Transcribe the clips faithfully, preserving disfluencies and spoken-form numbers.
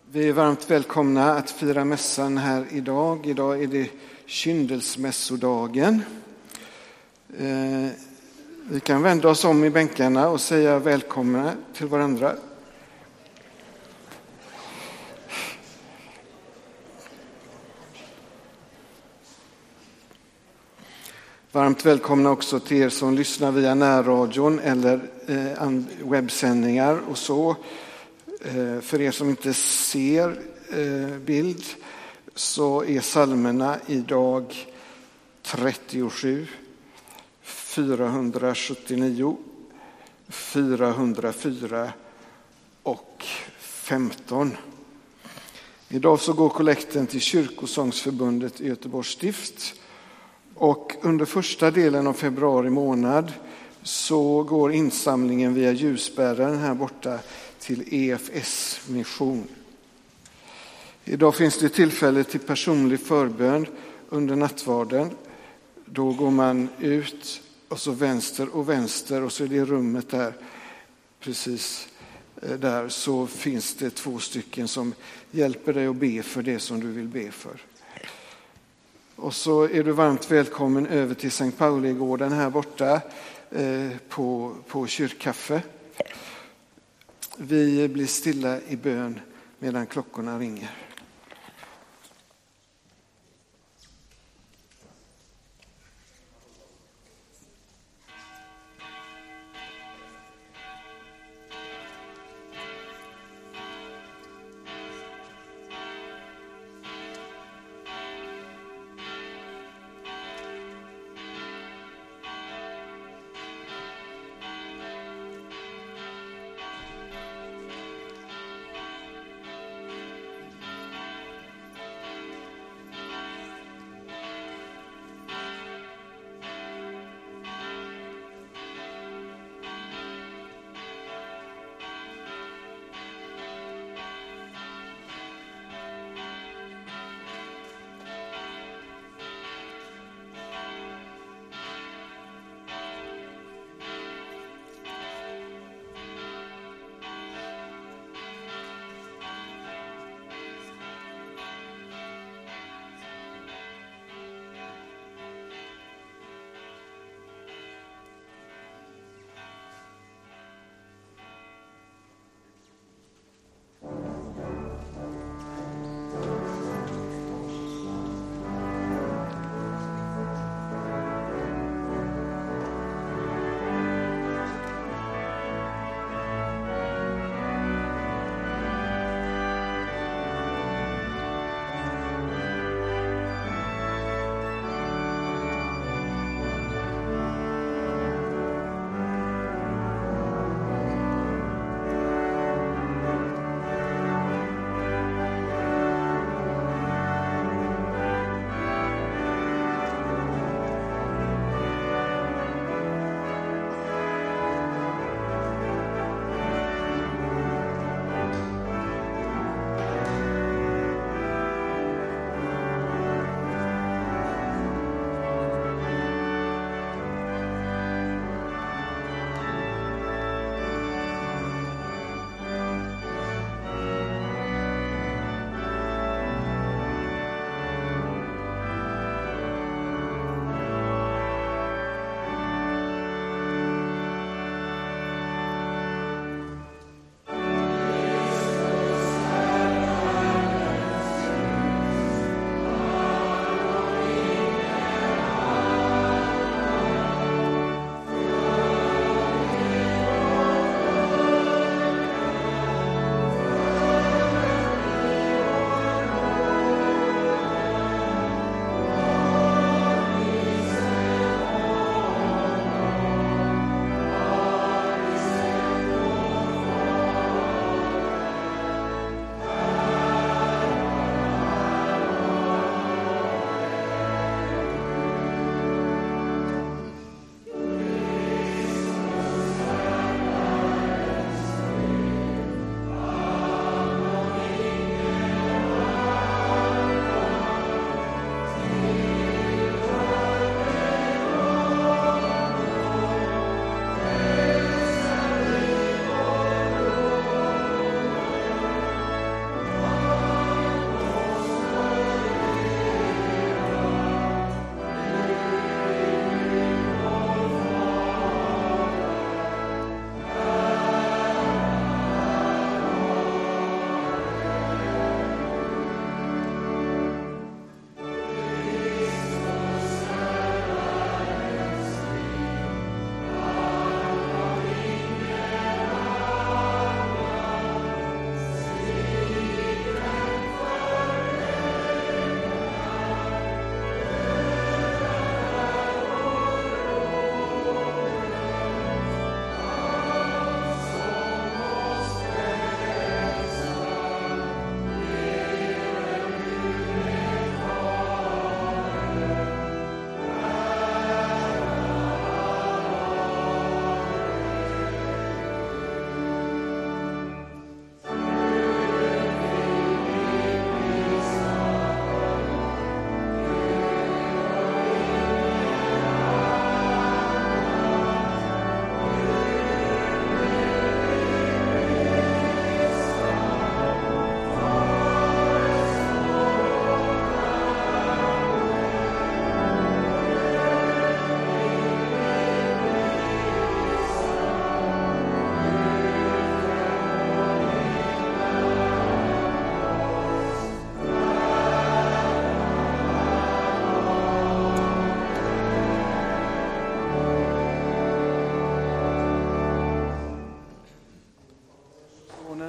Vi är varmt välkomna att fira mässan här idag. Idag är det kyndelsmässodagen. Eh, vi kan vända oss om i bänkarna och säga välkomna till varandra. Varmt välkomna också till er som lyssnar via närradion eller eh, webbsändningar och så. För er som inte ser bild så är psalmerna idag trettiosju, fyrahundrasjuttionio, fyrahundrafyra och femton. Idag så går kollekten till Kyrkosångsförbundet i Göteborgs stift. Och under första delen av februari månad så går insamlingen via ljusbäraren här borta till E F S mission. Idag finns det tillfälle till personlig förbön under nattvarden. Då går man ut och så vänster och vänster och så är det rummet där, precis där, så finns det två stycken som hjälper dig att be för det som du vill be för. Och så är du varmt välkommen över till Sankt Pauligården här borta eh, på, på kyrkkaffe. Vi blir stilla i bön medan klockorna ringer.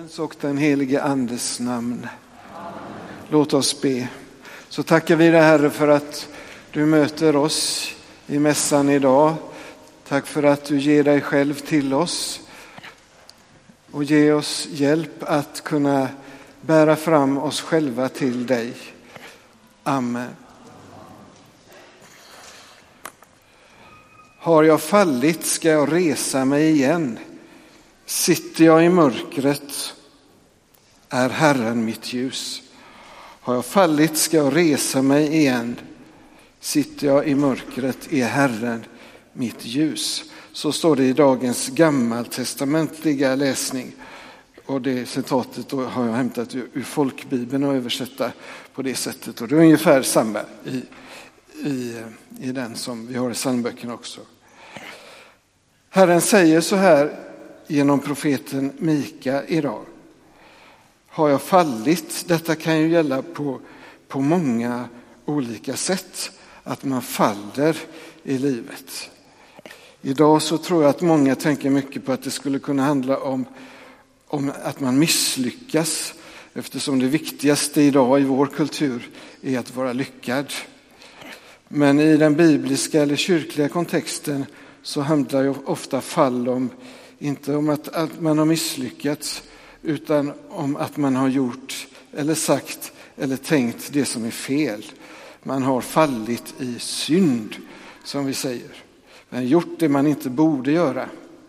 Faderns och den helige Andes namn. Låt oss be. Så tackar vi dig, Herre, för att du möter oss i mässan idag. Tack för att du ger dig själv till oss och ger oss hjälp att kunna bära fram oss själva till dig. Amen. Har jag fallit ska jag resa mig igen. Sitter jag i mörkret är Herren mitt ljus. Har jag fallit ska jag resa mig igen. Sitter jag i mörkret är Herren mitt ljus. Så står det i dagens gammaltestamentliga läsning. Och det citatet då har jag hämtat ur folkbibeln och översätta på det sättet. Och det är ungefär samma i, i, i den som vi har i psalmböckerna också. Herren säger så här genom profeten Mika idag. Har jag fallit? Detta kan ju gälla på, på många olika sätt. Att man faller i livet. Idag så tror jag att många tänker mycket på att det skulle kunna handla om, om att man misslyckas. Eftersom det viktigaste idag i vår kultur är att vara lyckad. Men i den bibliska eller kyrkliga kontexten så handlar ju ofta fall om, inte om att, att man har misslyckats, utan om att man har gjort eller sagt eller tänkt det som är fel. Man har fallit i synd, som vi säger. Man har gjort det man inte borde göra.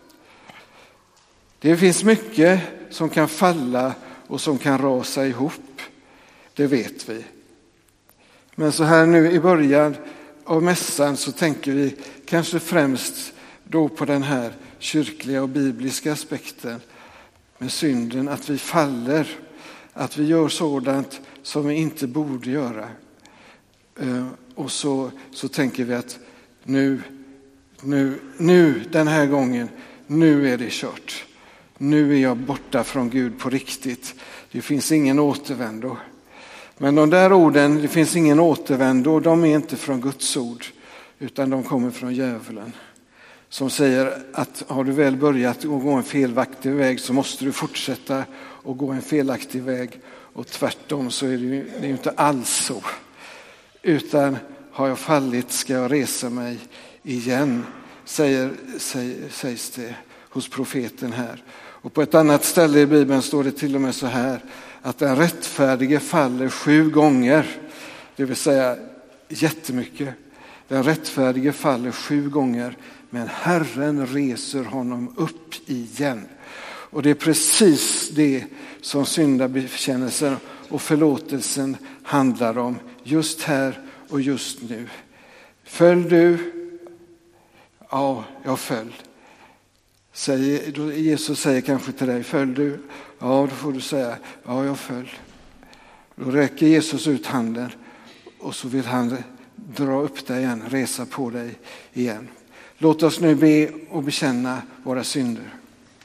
Det finns mycket som kan falla och som kan rasa ihop. Det vet vi. Men så här nu i början av mässan så tänker vi kanske främst då på den här kyrkliga och bibliska aspekten med synden, att vi faller, att vi gör sådant som vi inte borde göra. Och så, så tänker vi att nu, nu, nu den här gången, nu är det kört. Nu är jag borta från Gud på riktigt. Det finns ingen återvändo. Men de där orden, det finns ingen återvändo, de är inte från Guds ord, utan de kommer från djävulen. Som säger att har du väl börjat gå en felaktig väg så måste du fortsätta att gå en felaktig väg. Och tvärtom så är det ju, det är ju inte alls så. Utan har jag fallit ska jag resa mig igen, säger, säger, sägs det hos profeten här. Och på ett annat ställe i Bibeln står det till och med så här, att den rättfärdige faller sju gånger. Det vill säga jättemycket. Den rättfärdige faller sju gånger, men Herren reser honom upp igen. Och det är precis det som syndabekännelsen och förlåtelsen handlar om. Just här och just nu. Föll du? Ja, jag föll. Säger, Jesus säger kanske till dig, föll du? Ja, då får du säga, ja, jag föll. Då räcker Jesus ut handen och så vill han dra upp dig igen, resa på dig igen. Låt oss nu be och bekänna våra synder.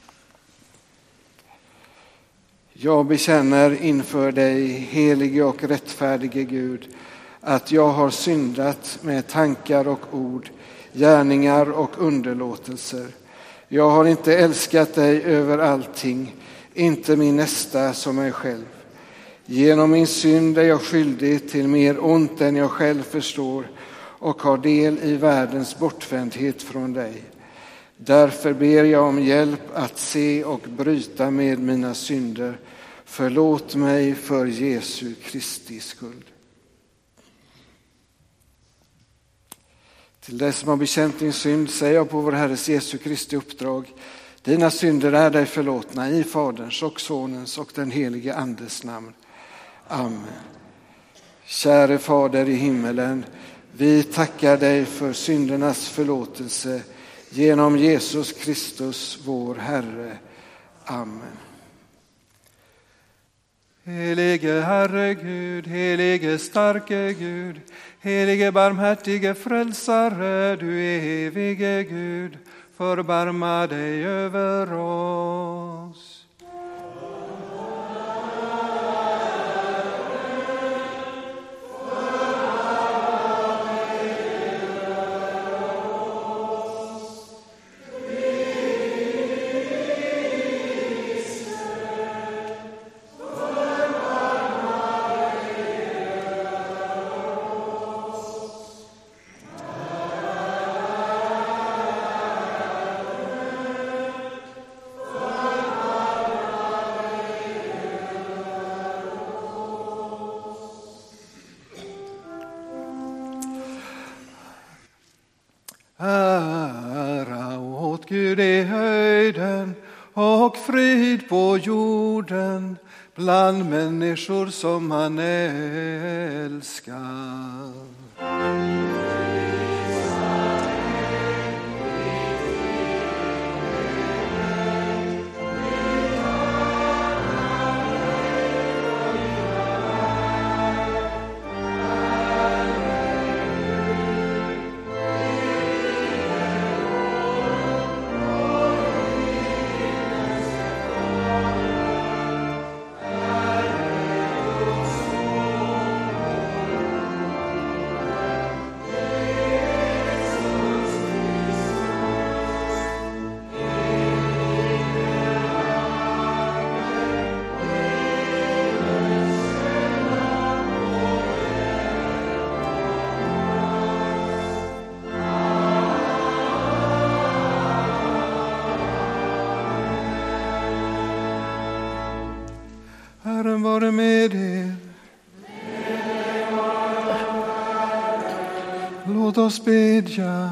Jag bekänner inför dig, helige och rättfärdige Gud, att jag har syndat med tankar och ord, gärningar och underlåtelser. Jag har inte älskat dig över allting, inte min nästa som mig själv. Genom min synd är jag skyldig till mer ont än jag själv förstår och har del i världens bortvändhet från dig. Därför ber jag om hjälp att se och bryta med mina synder. Förlåt mig för Jesu Kristi skull. Till dig som har bekänt din synd säger jag på vår Herres Jesu Kristi uppdrag: dina synder är dig förlåtna i Faderns och Sonens och den helige Andes namn. Amen. Käre Fader i himmelen, vi tackar dig för syndernas förlåtelse genom Jesus Kristus, vår Herre. Amen. Helige Herre Gud, helige starke Gud, helige barmhärtige frälsare, du evige Gud, förbarma dig över oss. åt Gud i höjden och frid på jorden bland människor som han älskar. Herren vare med er. Låt oss bedja.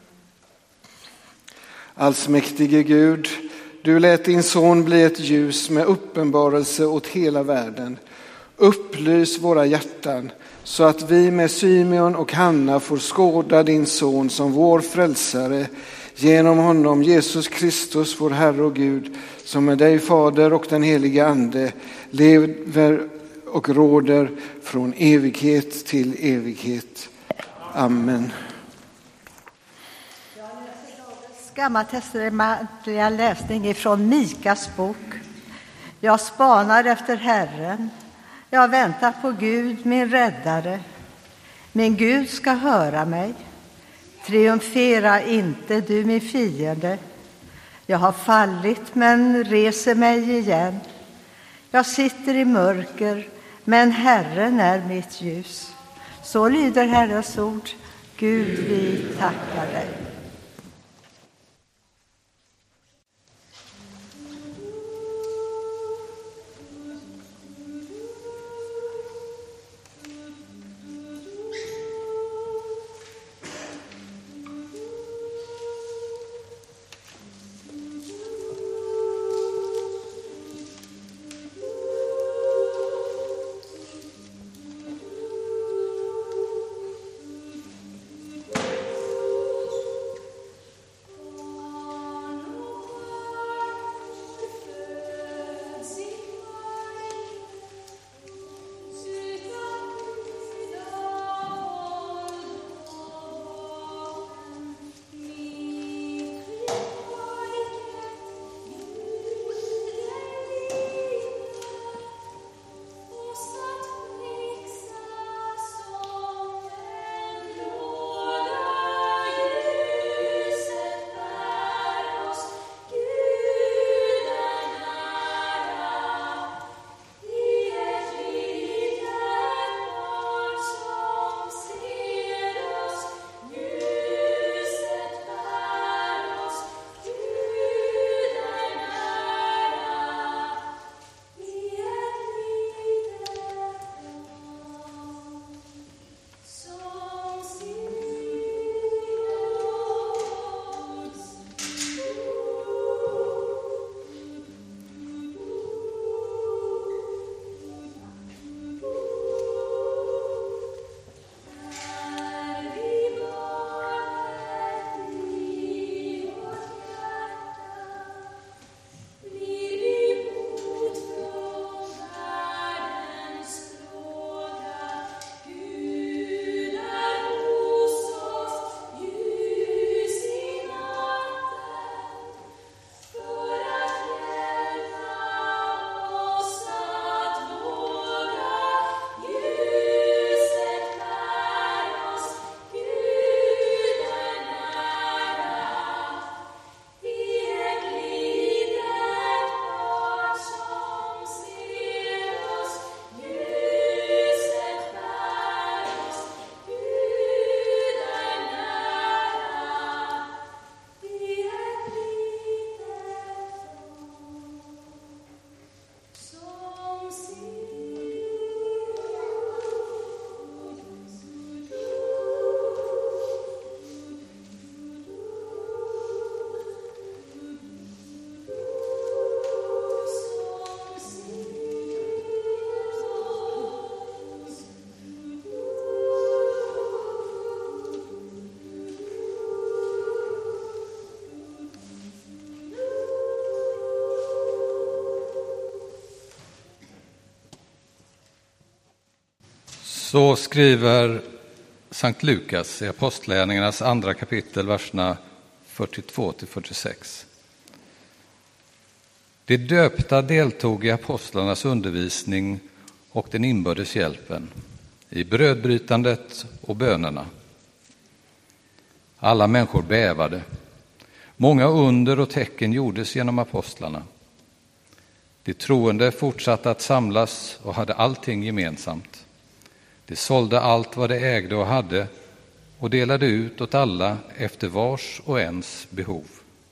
Allsmäktige Gud, du lät din son bli ett ljus med uppenbarelse åt hela världen. Upplys våra hjärtan så att vi med Symeon och Hanna får skåda din son som vår frälsare. Genom honom, Jesus Kristus, vår Herre och Gud, som med dig Fader och den helige Ande lever och råder från evighet till evighet. Amen. Jag läser dagens gammaltestamentliga läsning ifrån Mikas bok. Jag spanar efter Herren. Jag väntar på Gud, min räddare. Min Gud ska höra mig. Triumfera inte, du min fiende. Jag har fallit men reser mig igen. Jag sitter i mörker, men Herren är mitt ljus. Så lyder Herrens ord. Gud, vi tackar dig. Så skriver Sankt Lukas i Apostlagärningarnas andra kapitel, verserna fyrtiotvå till fyrtiosex. De döpta deltog i apostlarnas undervisning och den inbördes hjälpen, i brödbrytandet och bönerna. Alla människor bävade. Många under och tecken gjordes genom apostlarna. De troende fortsatte att samlas och hade allting gemensamt. De sålde allt vad de ägde och hade och delade ut åt alla efter vars och ens behov.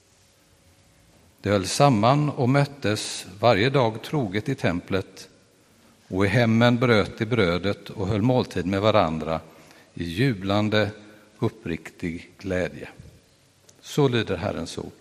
De höll samman och möttes varje dag troget i templet, och i hemmen bröt de brödet och höll måltid med varandra i jublande, uppriktig glädje. Så lyder Herrens ord.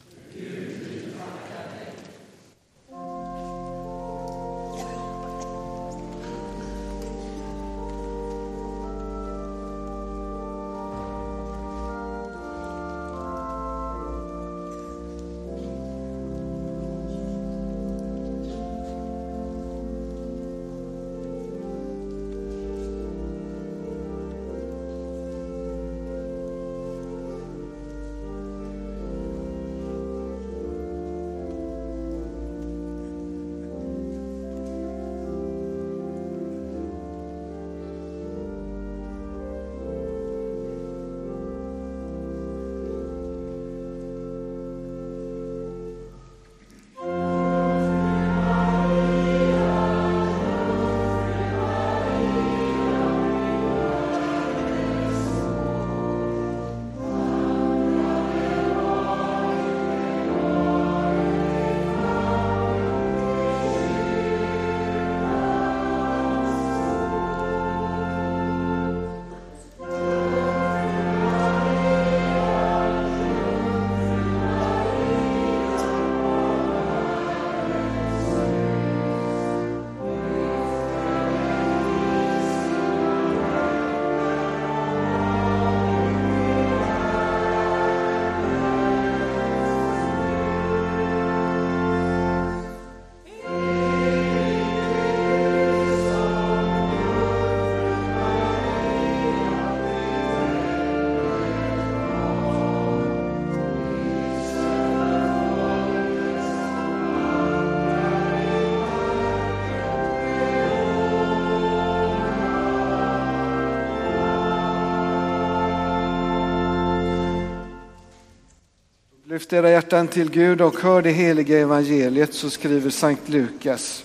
Lyft era hjärtan till Gud och hör det heliga evangeliet, så skriver Sankt Lukas.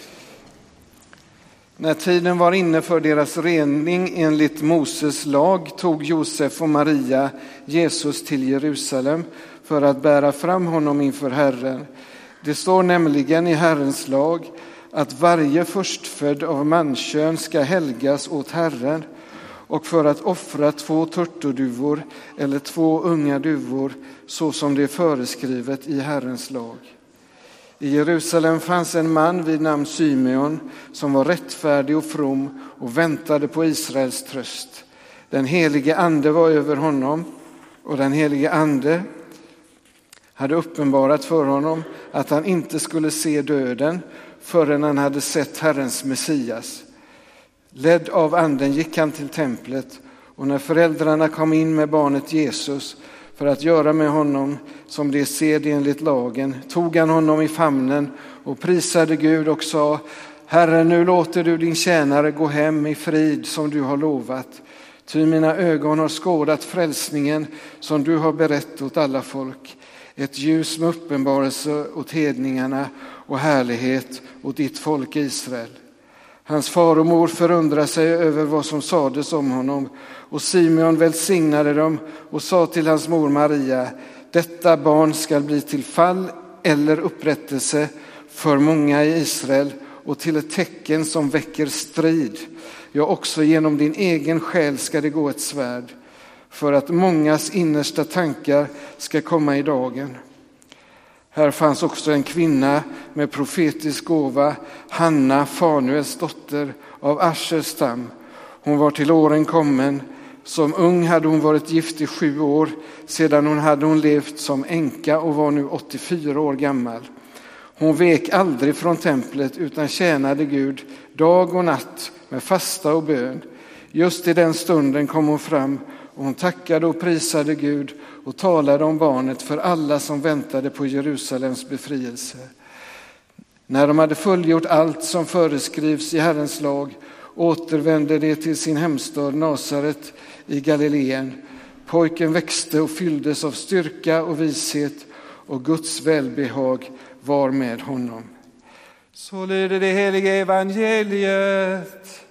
När tiden var inne för deras rening enligt Moses lag tog Josef och Maria Jesus till Jerusalem för att bära fram honom inför Herren. Det står nämligen i Herrens lag att varje förstfödd av mankön ska helgas åt Herren, och för att offra två turturduvor eller två unga duvor, så som det är föreskrivet i Herrens lag. I Jerusalem fanns en man vid namn Symeon som var rättfärdig och from och väntade på Israels tröst. Den helige ande var över honom, och den helige ande hade uppenbarat för honom att han inte skulle se döden förrän han hade sett Herrens Messias. Ledd av anden gick han till templet, och när föräldrarna kom in med barnet Jesus för att göra med honom som det sed enligt lagen, tog han honom i famnen och prisade Gud och sa: Herre, nu låter du din tjänare gå hem i frid som du har lovat. Ty mina ögon har skådat frälsningen som du har berett åt alla folk. Ett ljus med uppenbarelse åt hedningarna och härlighet åt ditt folk Israel. Hans far och mor förundrade sig över vad som sades om honom, och Simeon välsignade dem och sa till hans mor Maria: detta barn ska bli till fall eller upprättelse för många i Israel och till ett tecken som väcker strid. Ja, också genom din egen själ ska det gå ett svärd, för att mångas innersta tankar ska komma i dagen. Här fanns också en kvinna med profetisk gåva, Hanna, Fanuels dotter av Aschers stam. Hon var till åren kommen. Som ung hade hon varit gift i sju år. Sedan hon hade hon levt som änka och var nu åttiofyra år gammal. Hon vek aldrig från templet utan tjänade Gud dag och natt med fasta och bön. Just i den stunden kom hon fram och hon tackade och prisade Gud och talade om barnet för alla som väntade på Jerusalems befrielse. När de hade fullgjort allt som föreskrivs i Herrens lag återvände de till sin hemstad Nasaret i Galileen. Pojken växte och fylldes av styrka och vishet, och Guds välbehag var med honom. Så lyder det heliga evangeliet.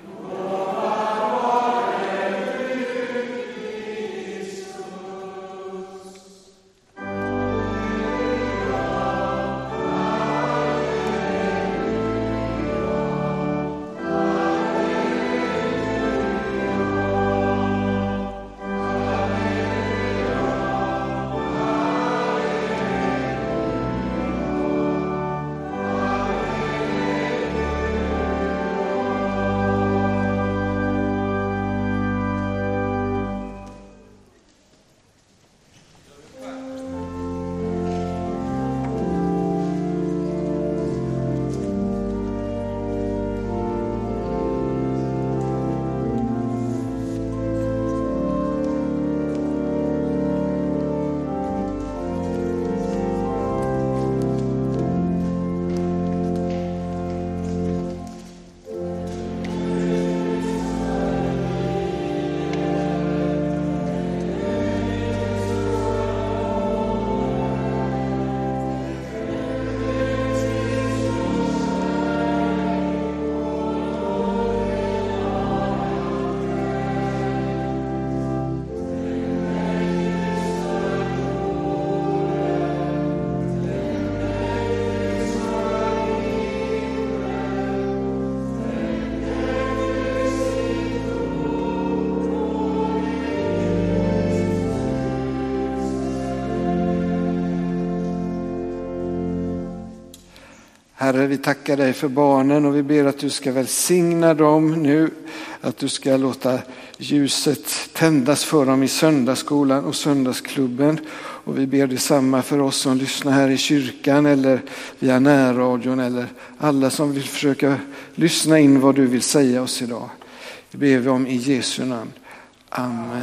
Herre, vi tackar dig för barnen och vi ber att du ska välsigna dem nu, att du ska låta ljuset tändas för dem i söndagsskolan och söndagsklubben. Och vi ber detsamma för oss som lyssnar här i kyrkan eller via närradion eller alla som vill försöka lyssna in vad du vill säga oss idag. Det ber vi om i Jesu namn. Amen.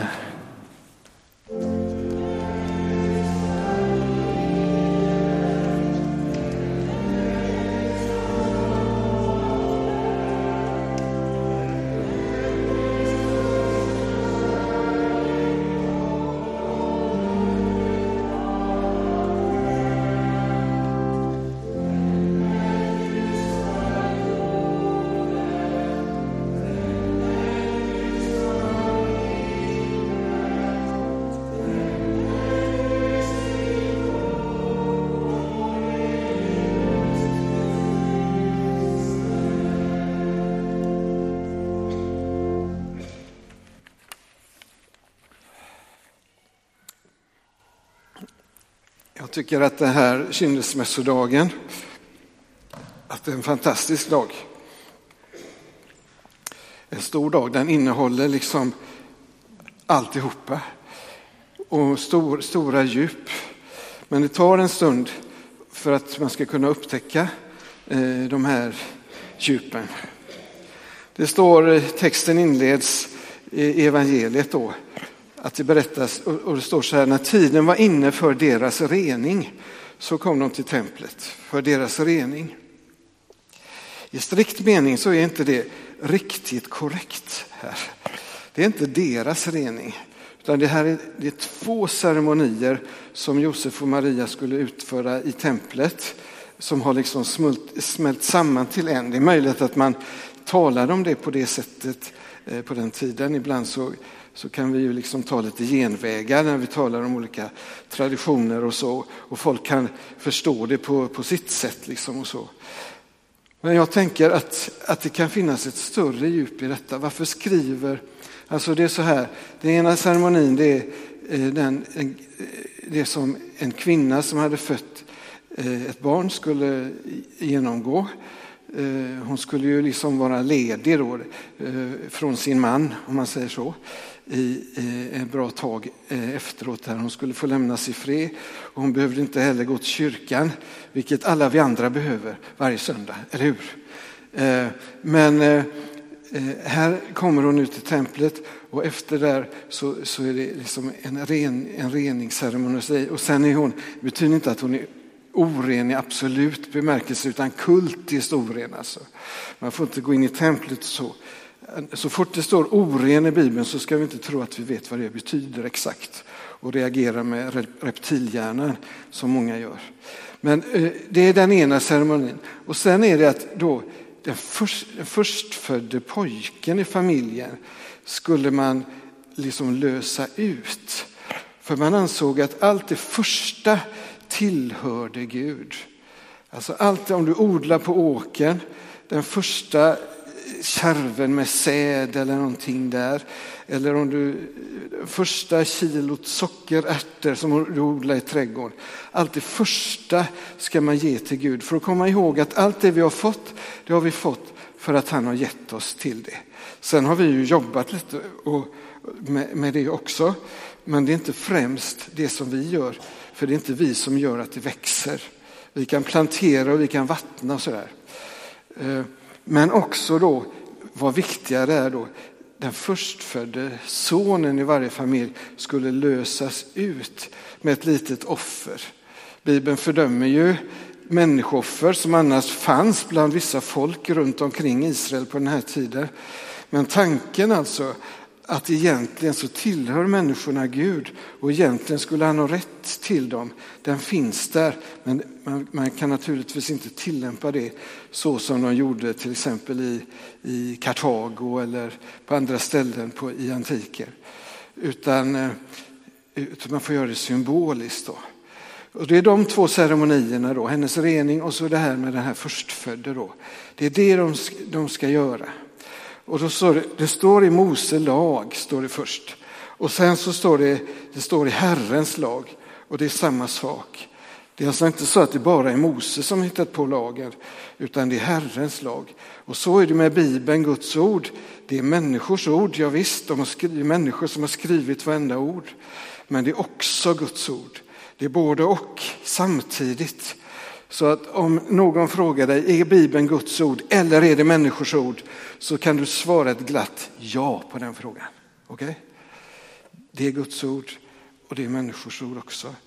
Jag tycker att det här kyndelsmässodagen, att det är en fantastisk dag. En stor dag, den innehåller liksom alltihopa och stor, stora djup. Men det tar en stund för att man ska kunna upptäcka eh, de här djupen. Det står, texten inleds i evangeliet då, att det berättas, och det står så här: när tiden var inne för deras rening så kom de till templet för deras rening. I strikt mening så är inte det riktigt korrekt här. Det är inte deras rening, utan det här är, det är två ceremonier som Josef och Maria skulle utföra i templet som har liksom smält, smält samman till en. Det är möjligt att man talade om det på det sättet eh, på den tiden. Ibland så så kan vi ju liksom ta lite genvägar när vi talar om olika traditioner och så. Och folk kan förstå det på, på sitt sätt liksom och så. Men jag tänker att, att det kan finnas ett större djup i detta. Varför skriver... Alltså det är så här, den ena ceremonin det är den, det som en kvinna som hade fött ett barn skulle genomgå. Hon skulle ju liksom vara ledig då, från sin man, om man säger så, i en bra tag efteråt. Där hon skulle få lämnas i fred. Och hon behövde inte heller gå till kyrkan, vilket alla vi andra behöver varje söndag, eller hur? Men eh, här kommer hon ut till templet och efter där så, så är det liksom en, ren, en reningsceremoni. Och sen är hon, det betyder inte att hon är oren i absolut bemärkelse utan kultiskt oren. Alltså. Man får inte gå in i templet så. Så fort det står oren i Bibeln så ska vi inte tro att vi vet vad det betyder exakt och reagera med reptilhjärnan som många gör. Men eh, det är den ena ceremonin. Och sen är det att då den, först, den förstfödde pojken i familjen skulle man liksom lösa ut. För man ansåg att allt det första tillhörde Gud. Alltså allt om du odlar på åkern, den första kärven med säd eller någonting där. Eller om du första kilot sockerärtor som du odlar i trädgården. Allt det första ska man ge till Gud. För att komma ihåg att allt det vi har fått, det har vi fått för att han har gett oss till det. Sen har vi ju jobbat lite och med, med det också. Men det är inte främst det som vi gör. För det är inte vi som gör att det växer. Vi kan plantera och vi kan vattna och sådär. Men också då, vad viktigare är då, den förstfödde sonen i varje familj skulle lösas ut med ett litet offer. Bibeln fördömer ju människooffer som annars fanns bland vissa folk runt omkring Israel på den här tiden. Men tanken alltså att egentligen så tillhör människorna Gud och egentligen skulle han ha rätt till dem. Den finns där, men man, man kan naturligtvis inte tillämpa det så som de gjorde till exempel i, i Kartago eller på andra ställen på, i antiker. Utan, utan man får göra det symboliskt då. Och det är de två ceremonierna då, hennes rening och så det här med den här förstfödde då. Det är det de, de ska göra. Och då står det, det står i Mose lag, står det först. Och sen så står det, det står i Herrens lag. Och det är samma sak. Det är alltså inte så att det bara är Mose som hittat på lagen. Utan det är Herrens lag. Och så är det med Bibeln, Guds ord. Det är människors ord, ja visst. De har skrivit, människor som har skrivit varenda ord. Men det är också Guds ord. Det är både och samtidigt. Så att om någon frågar dig, är Bibeln Guds ord eller är det människors ord? Så kan du svara ett glatt ja på den frågan. Okej? Okay? Det är Guds ord och det är människors ord också.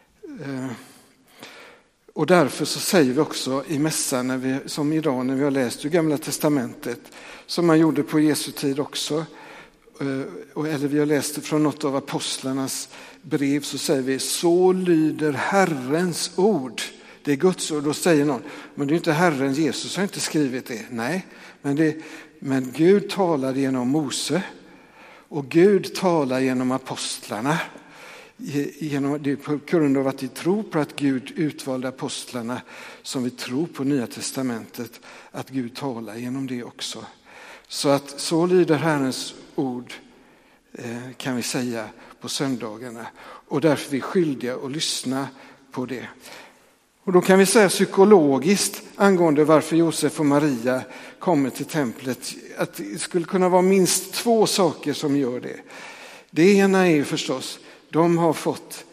Och därför så säger vi också i mässan, när vi, som idag när vi har läst det Gamla testamentet, som man gjorde på Jesu tid också, eller vi har läst det från något av apostlarnas brev, så säger vi, så lyder Herrens ord. Det är Guds ord. Då säger någon, men det är inte Herren, Jesus har inte skrivit det. Nej, men, det, men Gud talar genom Mose och Gud talar genom apostlarna. Genom, det är på grund av att vi tror på att Gud utvalde apostlarna som vi tror på Nya testamentet, att Gud talar genom det också. Så att så lyder Herrens ord, kan vi säga, på söndagarna. Och därför är vi skyldiga att lyssna på det. Och då kan vi säga psykologiskt angående varför Josef och Maria kommer till templet, att det skulle kunna vara minst två saker som gör det. Det ena är förstås, de har fått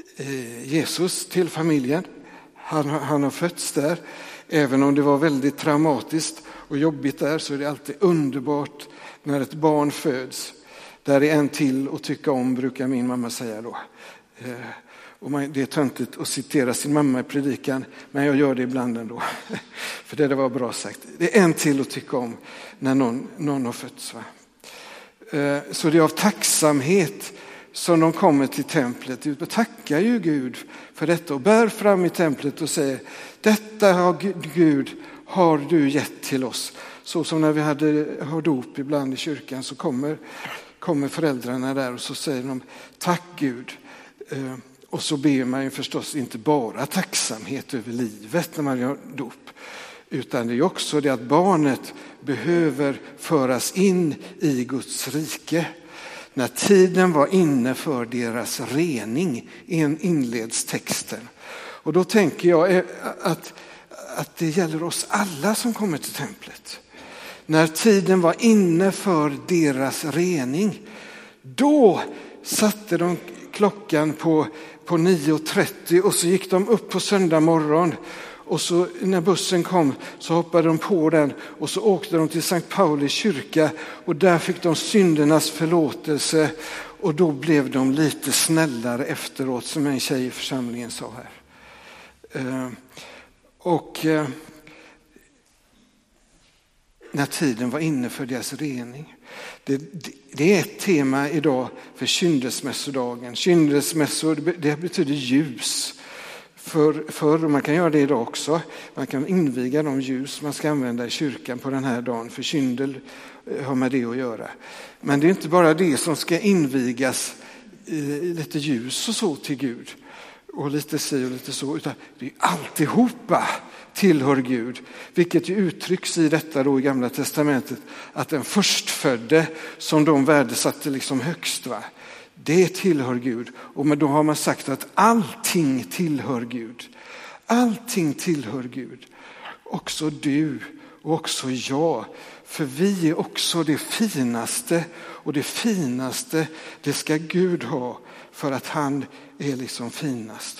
Jesus till familjen. Han, han har fötts där. Även om det var väldigt traumatiskt och jobbigt där, så är det alltid underbart när ett barn föds. Där är en till att tycka om, brukar min mamma säga då. Och man, det är töntigt att citera sin mamma i predikan, men jag gör det ibland ändå. För det, det var bra sagt. Det är en till att tycka om när någon, någon har fötts. Va? Så det är av tacksamhet som de kommer till templet. De tackar ju Gud för detta och bär fram i templet och säger, detta har Gud har du gett till oss. Så som när vi hade har dop ibland i kyrkan, så kommer, kommer föräldrarna där och så säger de, tack Gud. Och så ber man ju förstås inte bara tacksamhet över livet när man gör dop, utan det är också det att barnet behöver föras in i Guds rike. När tiden var inne för deras rening, inleds texten. Och då tänker jag att, att det gäller oss alla som kommer till templet. När tiden var inne för deras rening, då satte de klockan på, på nio och trettio och så gick de upp på söndag morgon Och så när bussen kom så hoppade de på den och så åkte de till Sankt Pauli kyrka och där fick de syndernas förlåtelse och då blev de lite snällare efteråt, som en tjej i församlingen sa här. Och när tiden var inne för deras rening. Det, det, det är ett tema idag för kyndelsmässodagen. Kyndelsmässor, det betyder ljus. För, för man kan göra det idag också. Man kan inviga de ljus man ska använda i kyrkan på den här dagen. För kyndel har med det att göra. Men det är inte bara det som ska invigas, lite ljus och så till Gud. Och lite si och lite så. Utan det är alltihopa tillhör Gud. Vilket ju uttrycks i detta då i Gamla testamentet. Att den förstfödde som de värdesatte liksom högst, va? Det tillhör Gud. Och men då har man sagt att allting tillhör Gud. Allting tillhör Gud. Också du och också jag. För vi är också det finaste. Och det finaste, det ska Gud ha. För att han är liksom finast.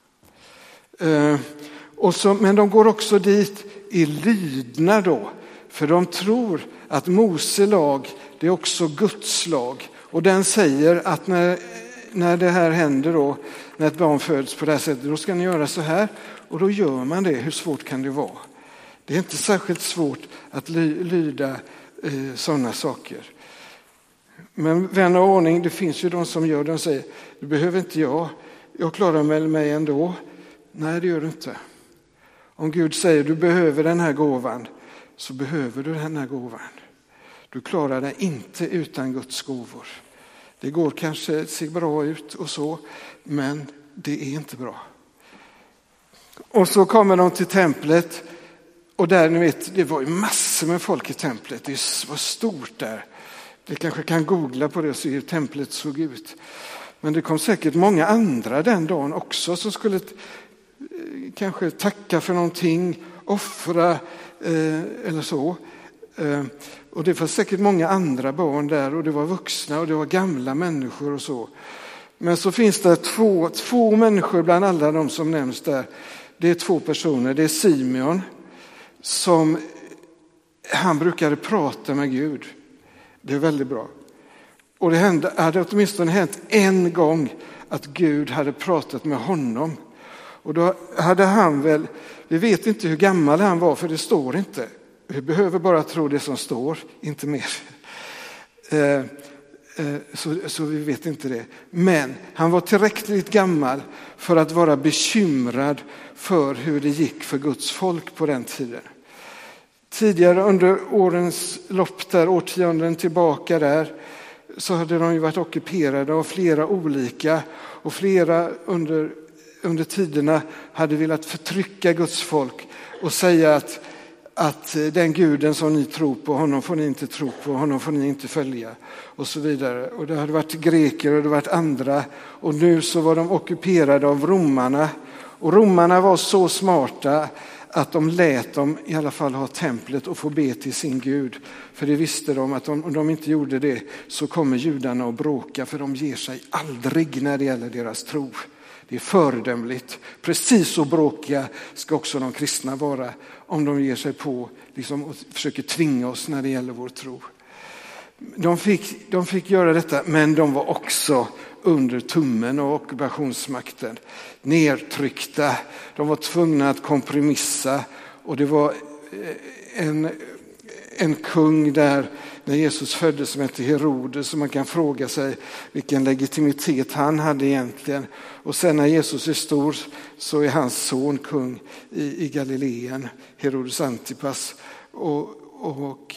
Uh, och så, men de går också dit i lydnad då. För de tror att Mose lag, det är också Guds lag. Och den säger att när, när det här händer då, när ett barn föds på det här sättet, då ska ni göra så här. Och då gör man det. Hur svårt kan det vara? Det är inte särskilt svårt att ly, lyda eh, sådana saker. Men vän av ordning, det finns ju de som gör det och säger, du behöver inte jag, jag klarar väl mig ändå. Nej, det gör du inte. Om Gud säger, du behöver den här gåvan, så behöver du den här gåvan. Du klarar dig inte utan Guds gåvor. Det går kanske, ser bra ut och så, men det är inte bra. Och så kommer de till templet, och där, ni vet, det var ju massor med folk i templet. Det var stort där. Det kanske kan googla på det och se hur templet såg ut. Men det kom säkert många andra den dagen också som skulle kanske tacka för någonting, offra eh, eller så. Eh, och det var säkert många andra barn där, och det var vuxna och det var gamla människor och så. Men så finns det två, två människor bland alla de som nämns där. Det är två personer. Det är Simeon som han brukade prata med Gud. Det är väldigt bra. Och det hände, hade åtminstone hänt en gång att Gud hade pratat med honom. Och då hade han väl, vi vet inte hur gammal han var, för det står inte. Vi behöver bara tro det som står, inte mer. Eh, eh, så, så vi vet inte det. Men han var tillräckligt gammal för att vara bekymrad för hur det gick för Guds folk på den tiden. Tidigare under årens lopp där, årtionden tillbaka där, så hade de ju varit ockuperade av flera olika, och flera under, under tiderna hade velat förtrycka Guds folk och säga att, att den guden som ni tror på, honom får ni inte tro på, honom får ni inte följa och så vidare. Och det hade varit greker och det hade varit andra, och nu så var de ockuperade av romarna, och romarna var så smarta att de lät dem i alla fall ha templet och få be till sin Gud. För det visste de att om de inte gjorde det så kommer judarna att bråka, för de ger sig aldrig när det gäller deras tro. Det är föredömligt. Precis så bråkiga ska också de kristna vara om de ger sig på liksom, och försöker tvinga oss när det gäller vår tro. De fick, de fick göra detta, men de var också under tummen av ockupationsmakten. Nedtryckta. De var tvungna att kompromissa, och det var en, en kung där när Jesus föddes som hette Herodes, så man kan fråga sig vilken legitimitet han hade egentligen. Och sen när Jesus är stor så är hans son kung i, i Galileen, Herodes Antipas, och, och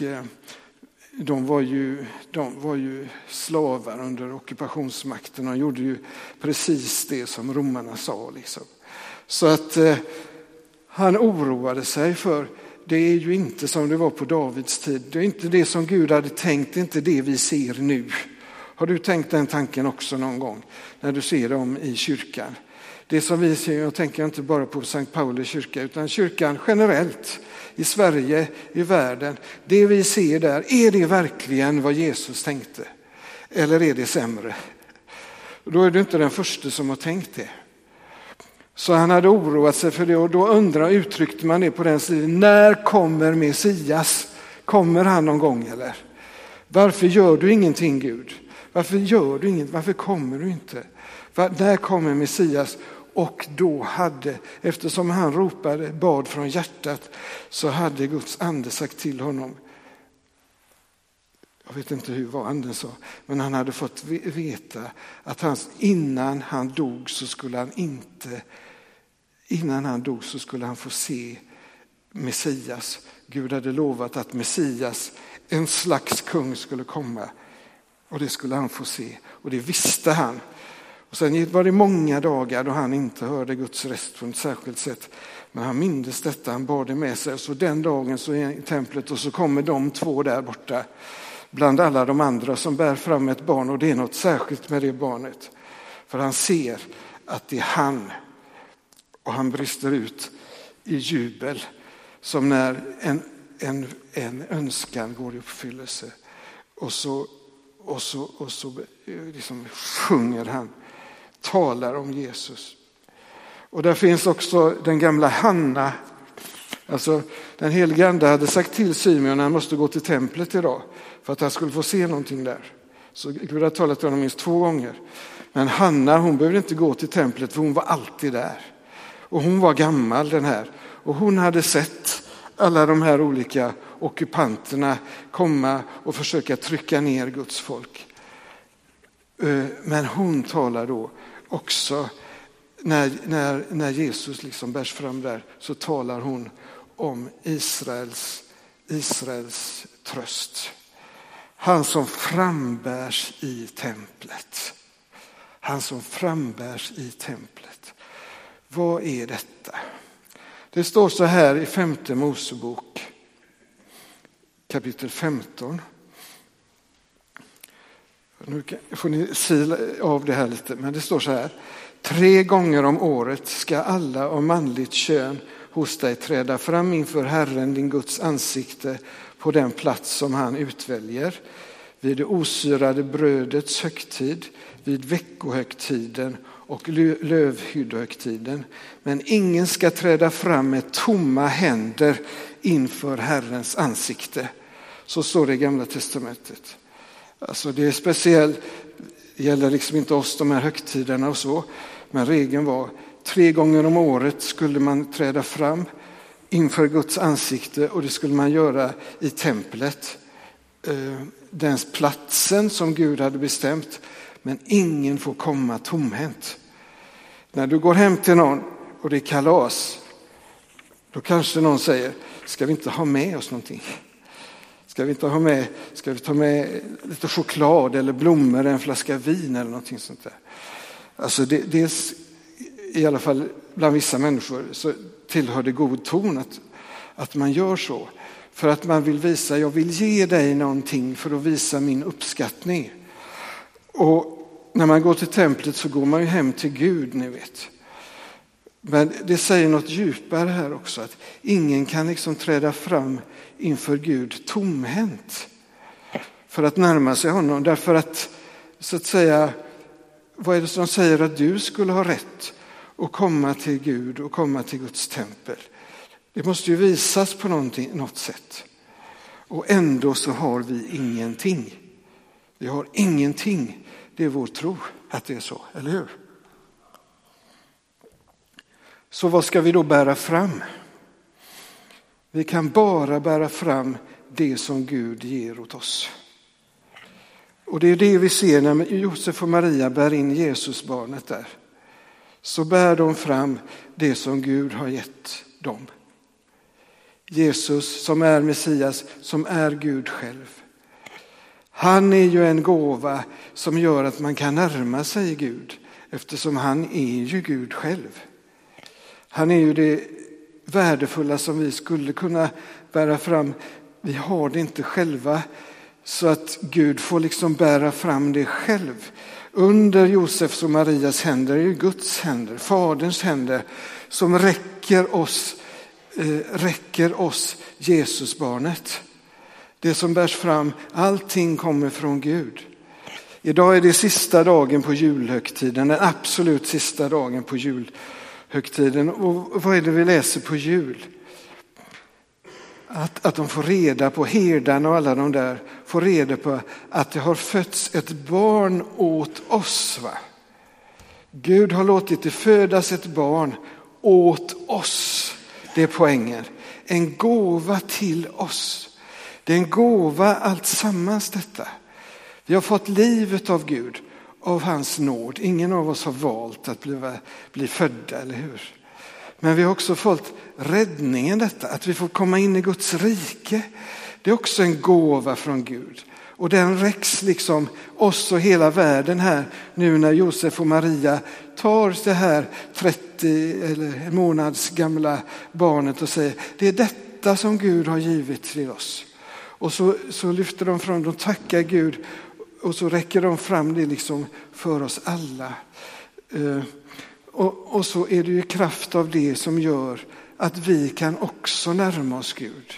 De var, ju, de var ju slavar under ockupationsmakten och gjorde ju precis det som romarna sa. Liksom. Så att eh, han oroade sig för, det är ju inte som det var på Davids tid. Det är inte det som Gud hade tänkt, det är inte det vi ser nu. Har du tänkt den tanken också någon gång när du ser dem i kyrkan? Det som vi ser, jag tänker inte bara på Sankt Pauli kyrka, utan kyrkan generellt i Sverige, i världen. Det vi ser där, är det verkligen vad Jesus tänkte? Eller är det sämre? Då är du inte den första som har tänkt det. Så han hade oroat sig för det, och då undrar, uttryckte man det på den sidan: när kommer Messias? Kommer han någon gång eller? Varför gör du ingenting, Gud? Varför gör du inget? Varför kommer du inte? Var, när kommer Messias? Och då hade, eftersom han ropade, bad från hjärtat, så hade Guds ande sagt till honom. Jag vet inte hur vad anden sa, men han hade fått veta att han, innan han dog så skulle han inte, innan han dog så skulle han få se Messias. Gud hade lovat att Messias, en slags kung, skulle komma, och det skulle han få se, och det visste han. Och sen var det många dagar då han inte hörde Guds röst på ett särskilt sätt. Men han mindes detta, han bar det med sig. Och så den dagen så är i templet, och så kommer de två där borta bland alla de andra som bär fram ett barn. Och det är något särskilt med det barnet. För han ser att det är han. Och han brister ut i jubel, som när en, en, en önskan går i uppfyllelse. Och så, och så, och så liksom sjunger han, talar om Jesus. Och där finns också den gamla Hanna. Alltså den helige ande hade sagt till Simeon att han måste gå till templet idag för att han skulle få se någonting där. Så Gud har talat om det minst två gånger. Men Hanna, hon behövde inte gå till templet, för hon var alltid där. Och hon var gammal, den här. Och hon hade sett alla de här olika ockupanterna komma och försöka trycka ner Guds folk. Men hon talar då också, när, när, när Jesus liksom bärs fram där, så talar hon om Israels, Israels tröst. Han som frambärs i templet. Han som frambärs i templet. Vad är detta? Det står så här i femte Mosebok, kapitel femton. Nu får ni sila av det här lite, men det står så här: tre gånger om året ska alla av manligt kön hos dig träda fram inför Herren din Guds ansikte på den plats som han utväljer, vid det osyrade brödets högtid, vid veckohögtiden och lövhyddhögtiden. Men ingen ska träda fram med tomma händer inför Herrens ansikte. Så står det i Gamla testamentet. Alltså det är speciellt, det gäller liksom inte oss de här högtiderna och så, men regeln var tre gånger om året skulle man träda fram inför Guds ansikte, och det skulle man göra i templet, den platsen som Gud hade bestämt, men ingen får komma tomhänt. När du går hem till någon och det är kalas, då kanske någon säger: ska vi inte ha med oss någonting? Ska vi inte ha med, ska vi ta med lite choklad eller blommor, en flaska vin eller någonting sånt där? Alltså det, dels i alla fall bland vissa människor så tillhör det god ton att, att man gör så. För att man vill visa, jag vill ge dig någonting för att visa min uppskattning. Och när man går till templet så går man ju hem till Gud, ni vet. Men det säger något djupare här också, att ingen kan liksom träda fram inför Gud tomhänt för att närma sig honom. Därför att, så att säga, vad är det som säger att du skulle ha rätt att komma till Gud och komma till Guds tempel? Det måste ju visas på något sätt. Och ändå så har vi ingenting. Vi har ingenting. Det är vår tro att det är så, eller hur? Så vad ska vi då bära fram? Vi kan bara bära fram det som Gud ger åt oss. Och det är det vi ser när Josef och Maria bär in Jesusbarnet där. Så bär de fram det som Gud har gett dem. Jesus som är Messias, som är Gud själv. Han är ju en gåva som gör att man kan närma sig Gud, eftersom han är ju Gud själv. Han är ju det värdefulla som vi skulle kunna bära fram. Vi har det inte själva, så att Gud får liksom bära fram det själv. Under Josefs och Marias händer är ju Guds händer, Faderns händer, som räcker oss, eh, räcker oss Jesusbarnet. Det som bärs fram, allting kommer från Gud. Idag är det sista dagen på julhögtiden, den absolut sista dagen på jul. högtiden. Och vad är det vi läser på jul? Att, att de får reda på, herdarna och alla de där, får reda på att det har fötts ett barn åt oss. Va? Gud har låtit det födas ett barn åt oss. Det är poängen. En gåva till oss. Det är en gåva allt sammans detta. Vi har fått livet av Gud, av hans nåd. Ingen av oss har valt att bli, bli födda, eller hur? Men vi har också fått räddningen detta, att vi får komma in i Guds rike. Det är också en gåva från Gud. Och den räcks liksom oss och hela världen här nu när Josef och Maria tar det här trettio eller en månads gamla barnet och säger det är detta som Gud har givit till oss. Och så, så lyfter de fram, de tackar Gud och så räcker de fram det liksom för oss alla. Uh, och, och så är det ju kraft av det som gör att vi kan också närma oss Gud.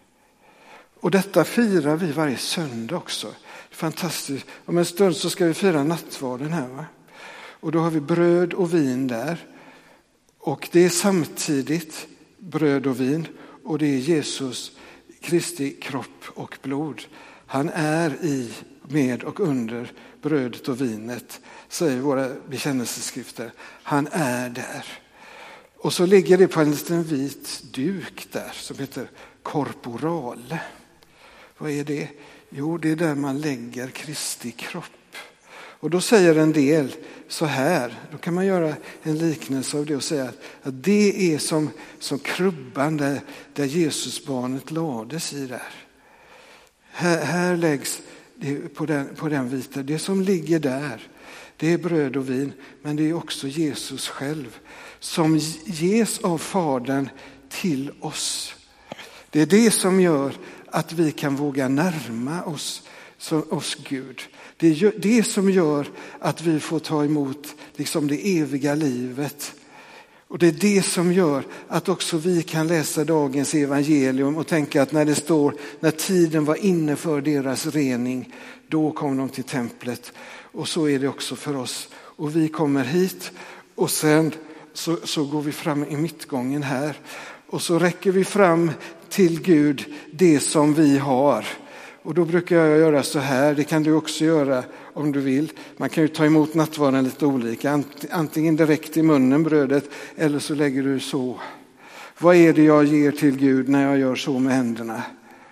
Och detta firar vi varje söndag också. Fantastiskt. Om en stund så ska vi fira nattvarden här. Va? Och då har vi bröd och vin där. Och det är samtidigt bröd och vin. Och det är Jesus Kristi kropp och blod. Han är i, med och under brödet och vinet, säger våra bekännelseskrifter. Han är där. Och så ligger det på en liten vit duk där som heter korporale. Vad är det? Jo, det är där man lägger Kristi kropp. Och då säger en del så här, då kan man göra en liknelse av det och säga att, att det är som, som krubban där, där Jesusbarnet lades i där. Här, här läggs det på den, på den vita, det som ligger där, det är bröd och vin, men det är också Jesus själv som ges av Fadern till oss. Det är det som gör att vi kan våga närma oss, oss Gud. Det är det som gör att vi får ta emot liksom det eviga livet. Och det är det som gör att också vi kan läsa dagens evangelium och tänka att när det står, när tiden var inne för deras rening, då kom de till templet. Och så är det också för oss. Och vi kommer hit och sen så, så går vi fram i mittgången här. Och så räcker vi fram till Gud det som vi har. Och då brukar jag göra så här, det kan du också göra om du vill. Man kan ju ta emot nattvarden lite olika, antingen direkt i munnen brödet eller så lägger du så. Vad är det jag ger till Gud när jag gör så med händerna?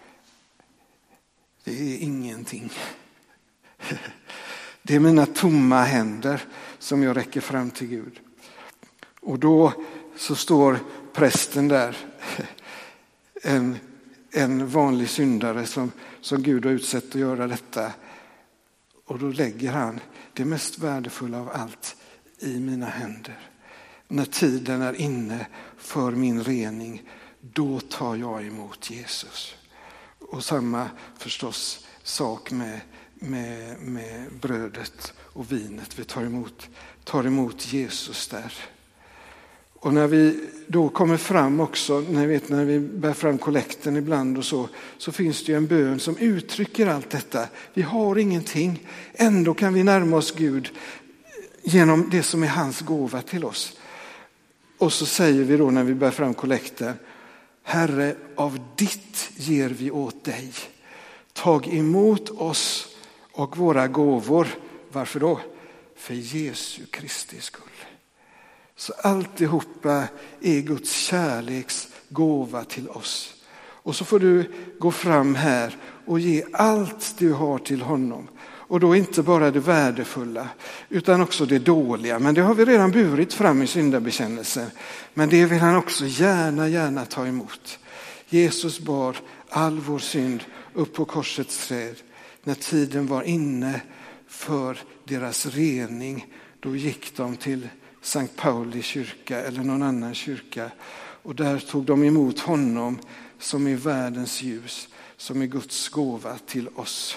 Det är ingenting. Det är mina tomma händer som jag räcker fram till Gud. Och då så står prästen där, en, en vanlig syndare som, som Gud har utsett att göra detta. Och då lägger han det mest värdefulla av allt i mina händer. När tiden är inne för min rening, då tar jag emot Jesus. Och samma förstås sak med, med, med brödet och vinet. Vi tar emot, tar emot Jesus där. Och när vi då kommer fram också, när, vet, när vi bär fram kollekten ibland och så, så finns det ju en bön som uttrycker allt detta. Vi har ingenting, ändå kan vi närma oss Gud genom det som är hans gåva till oss. Och så säger vi då när vi bär fram kollekten: Herre, av ditt ger vi åt dig. Tag emot oss och våra gåvor. Varför då? För Jesu Kristi skull. Så alltihopa är Guds kärleks gåva till oss. Och så får du gå fram här och ge allt du har till honom. Och då inte bara det värdefulla utan också det dåliga. Men det har vi redan burit fram i syndabekännelsen. Men det vill han också gärna, gärna ta emot. Jesus bar all vår synd upp på korsets träd. När tiden var inne för deras rening, då gick de till Sankt Pauli kyrka eller någon annan kyrka. Och där tog de emot honom som är världens ljus, som är Guds gåva till oss.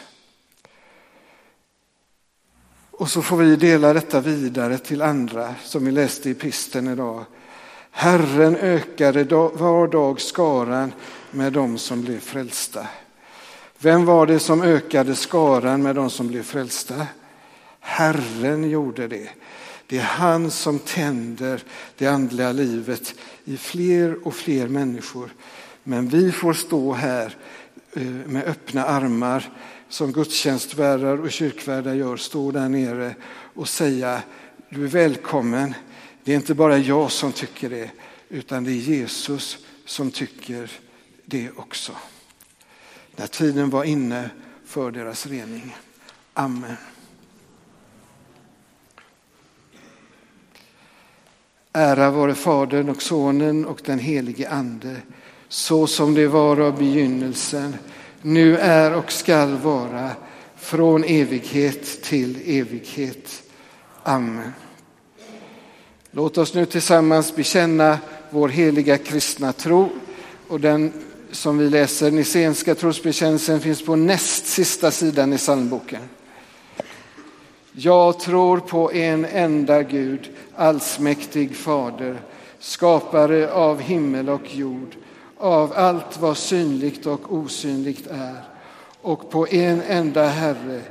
Och så får vi dela detta vidare till andra, som vi läste i pisten idag. Herren ökade var dag skaran med de som blev frälsta. Vem var det som ökade skaran med de som blev frälsta? Herren gjorde det. Det är han som tänder det andliga livet i fler och fler människor. Men vi får stå här med öppna armar som gudstjänstvärdar och kyrkvärdar gör, stå där nere och säga: du är välkommen. Det är inte bara jag som tycker det, utan det är Jesus som tycker det också. När tiden var inne för deras rening. Amen. Ära vare Fadern och Sonen och den helige Ande, så som det var av begynnelsen, nu är och skall vara, från evighet till evighet. Amen. Låt oss nu tillsammans bekänna vår heliga kristna tro, och den som vi läser, Nicenska trosbekännelsen, finns på näst sista sidan i psalmboken. Jag tror på en enda Gud, allsmäktig Fader, skapare av himmel och jord, av allt vad synligt och osynligt är, och på en enda Herre,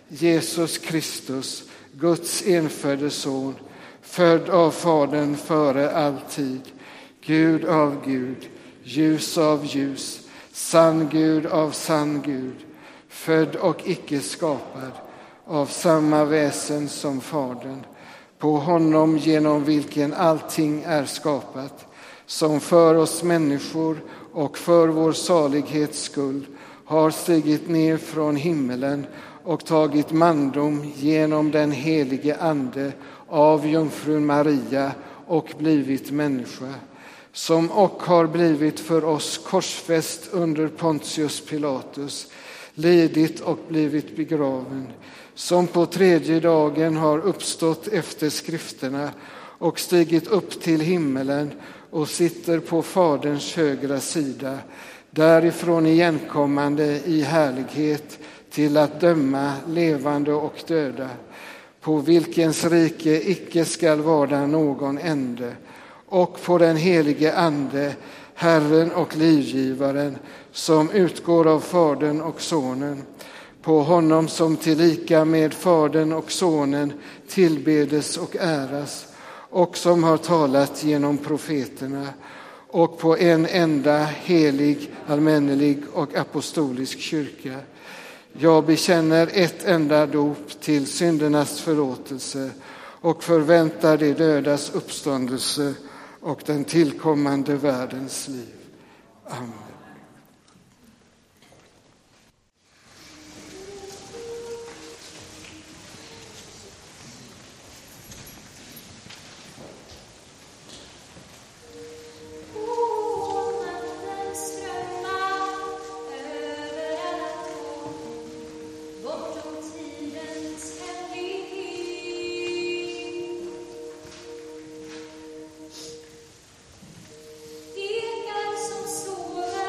Jesus Kristus, Guds enfödde son, född av Fadern före all tid, Gud av Gud, ljus av ljus, sann Gud av sann Gud, född och icke skapad, av samma väsen som Fadern, på honom genom vilken allting är skapat, som för oss människor och för vår salighets skull har stigit ner från himmelen och tagit mandom genom den helige Ande av jungfrun Maria och blivit människa, som och har blivit för oss korsfäst under Pontius Pilatus, lidit och blivit begraven, som på tredje dagen har uppstått efter skrifterna och stigit upp till himmelen och sitter på Faderns högra sida, därifrån igenkommande i härlighet till att döma levande och döda, på vilkens rike icke skall vara någon ände, och på den helige Ande, Herren och livgivaren, som utgår av Fadern och Sonen, på honom som tillika med Fadern och Sonen tillbedes och äras, och som har talat genom profeterna, och på en enda helig, allmännelig och apostolisk kyrka. Jag bekänner ett enda dop till syndernas förlåtelse och förväntar de dödas uppståndelse och den tillkommande världens liv. Amen. Ekar som sover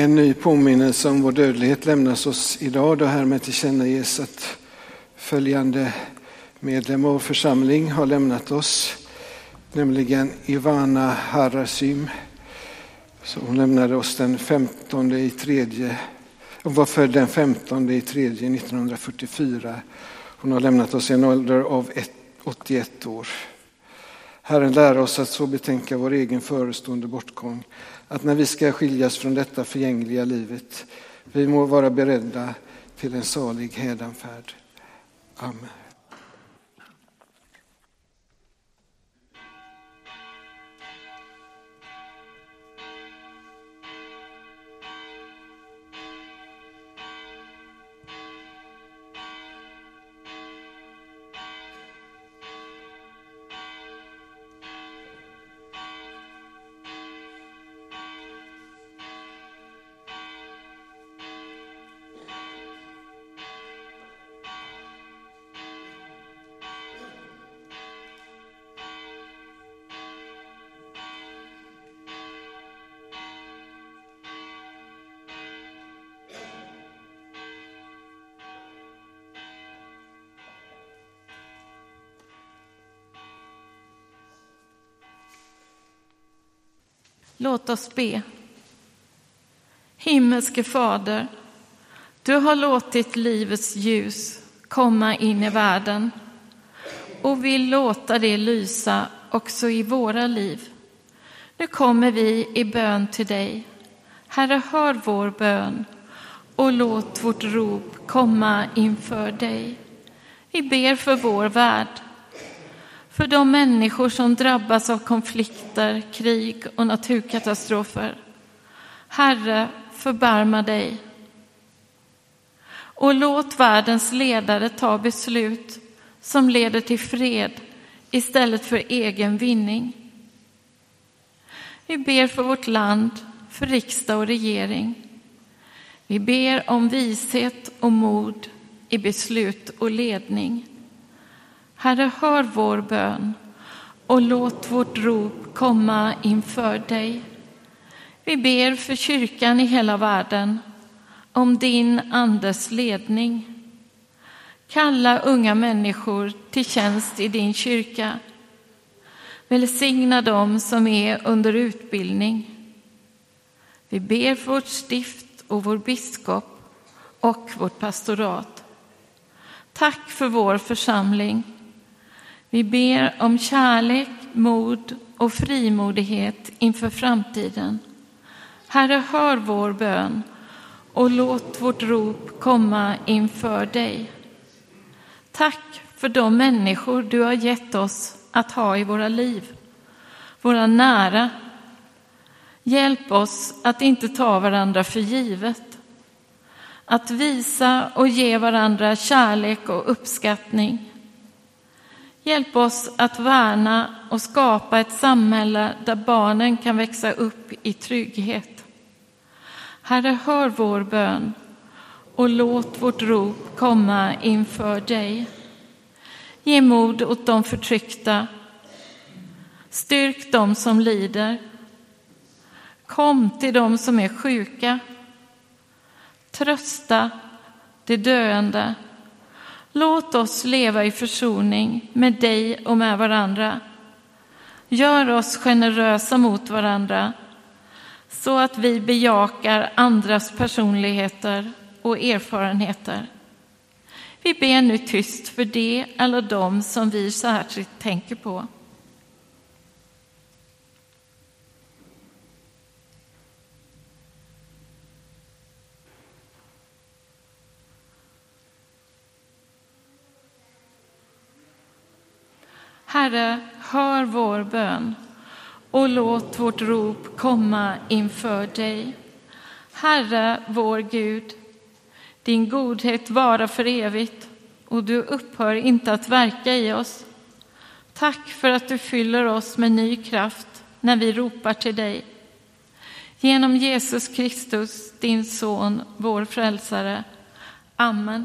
En ny påminnelse om vår dödlighet lämnas oss idag, då härmed tillkännages att följande medlem av församling har lämnat oss, nämligen Ivana Harasim. Så hon lämnade oss den femtonde i tredje, hon var född den femtonde i tredje nittonhundrafyrtiofyra. Hon har lämnat oss i en ålder av åttioett år. Herren lär oss att så betänka vår egen förestående bortgång, att när vi ska skiljas från detta förgängliga livet, vi må vara beredda till en salig hädanfärd. Amen. Låt oss be. Himmelske Fader, du har låtit livets ljus komma in i världen och vill låta det lysa också i våra liv. Nu kommer vi i bön till dig. Herre, hör vår bön och låt vårt rop komma inför dig. Vi ber för vår värld, för de människor som drabbas av konflikter, krig och naturkatastrofer. Herre, förbarma dig. Och låt världens ledare ta beslut som leder till fred istället för egen vinning. Vi ber för vårt land, för riksdag och regering. Vi ber om vishet och mod i beslut och ledning. Herre, hör vår bön och låt vårt rop komma inför dig. Vi ber för kyrkan i hela världen, om din andes ledning. Kalla unga människor till tjänst i din kyrka. Välsigna dem som är under utbildning. Vi ber för vårt stift och vår biskop och vårt pastorat. Tack för vår församling. Vi ber om kärlek, mod och frimodighet inför framtiden. Herre, hör vår bön och låt vårt rop komma inför dig. Tack för de människor du har gett oss att ha i våra liv, våra nära. Hjälp oss att inte ta varandra för givet, att visa och ge varandra kärlek och uppskattning. Hjälp oss att värna och skapa ett samhälle där barnen kan växa upp i trygghet. Herre, hör vår bön och låt vårt rop komma inför dig. Ge mod åt de förtryckta. Styrk dem som lider. Kom till dem som är sjuka. Trösta de döende. Låt oss leva i försoning med dig och med varandra. Gör oss generösa mot varandra så att vi bejakar andras personligheter och erfarenheter. Vi ber nu tyst för det eller de som vi särskilt tänker på. Herre, hör vår bön och låt vårt rop komma inför dig. Herre, vår Gud, din godhet vara för evigt och du upphör inte att verka i oss. Tack för att du fyller oss med ny kraft när vi ropar till dig. Genom Jesus Kristus, din son, vår frälsare. Amen.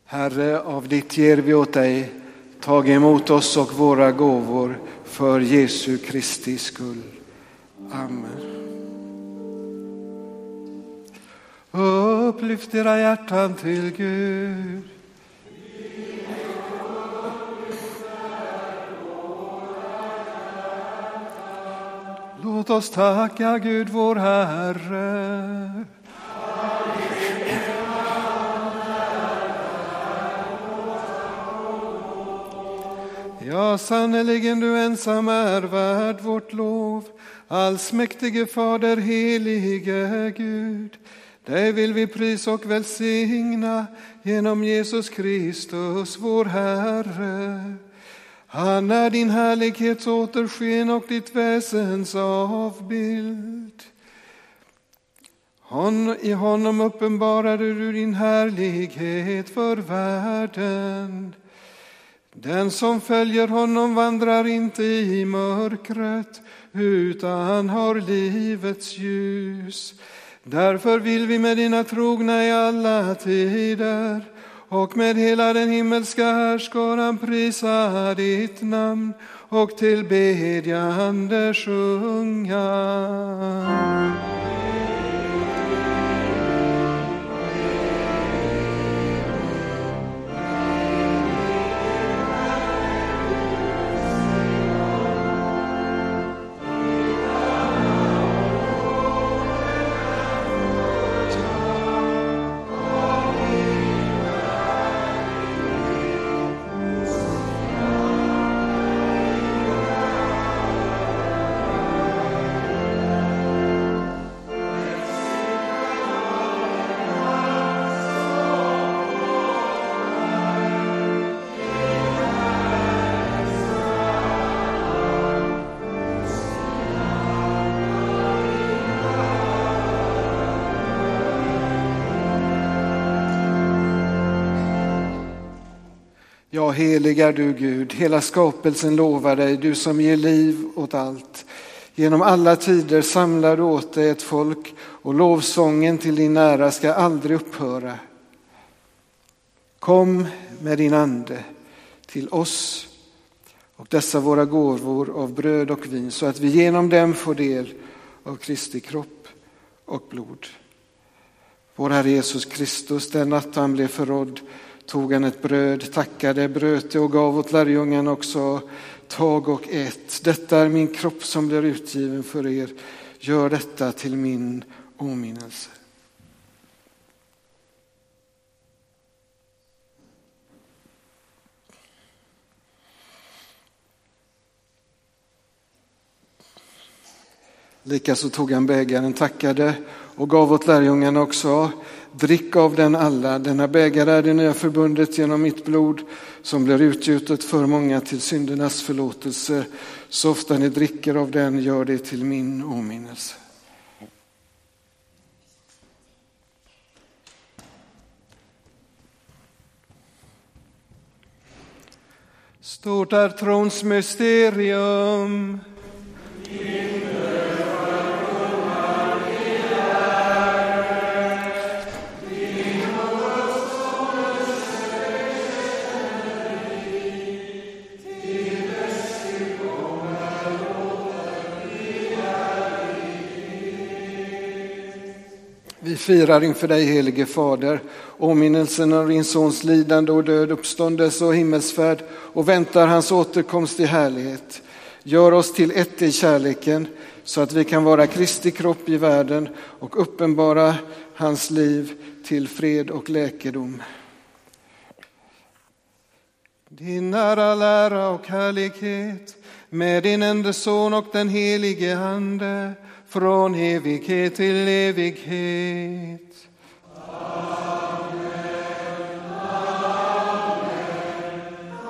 Herre, av ditt ger vi åt dig. Tag emot oss och våra gåvor för Jesu Kristi skull. Amen. Upplyft era hjärtan till Gud. Låt oss tacka Gud vår Herre. Ja, sannerligen du ensam är värd vårt lov, allsmäktige Fader, helige Gud. Dig vill vi prisa och välsigna genom Jesus Kristus, vår Herre. Han är din härlighets återsken och ditt väsens avbild. Hon, I honom uppenbarade du din härlighet för världen. Den som följer honom vandrar inte i mörkret, utan har livets ljus. Därför vill vi med dina trogna i alla tider och med hela den himmelska härskaran prisa ditt namn och tillbedjande sjunga. Ja, helig är du Gud, hela skapelsen lovar dig, du som ger liv åt allt. Genom alla tider samlar du åt dig ett folk och lovsången till din ära ska aldrig upphöra. Kom med din ande till oss och dessa våra gåvor av bröd och vin, så att vi genom dem får del av Kristi kropp och blod. Vår Herre Jesus Kristus, den natt han blev förrådd, tog han ett bröd, tackade, bröt det och gav åt lärjungarna och sa: tag och ät, detta är min kropp som blir utgiven för er. Gör detta till min åminnelse. Likaså tog han bägaren, tackade och gav åt lärjungarna och sa: drick av den alla, denna bägare är det nya förbundet genom mitt blod som blir utgjutet för många till syndernas förlåtelse. Så ofta ni dricker av den, gör det till min åminnelse. Stort är trons mysterium. Vi firar inför dig, helige Fader, åminnelsen av din sons lidande och död, uppståndelse och himmelsfärd, och väntar hans återkomst i härlighet. Gör oss till ett i kärleken, så att vi kan vara Kristi kropp i världen och uppenbara hans liv till fred och läkedom. Din ära, lära och härlighet med din enda son och den helige Ande, från evighet till evighet. Amen, amen,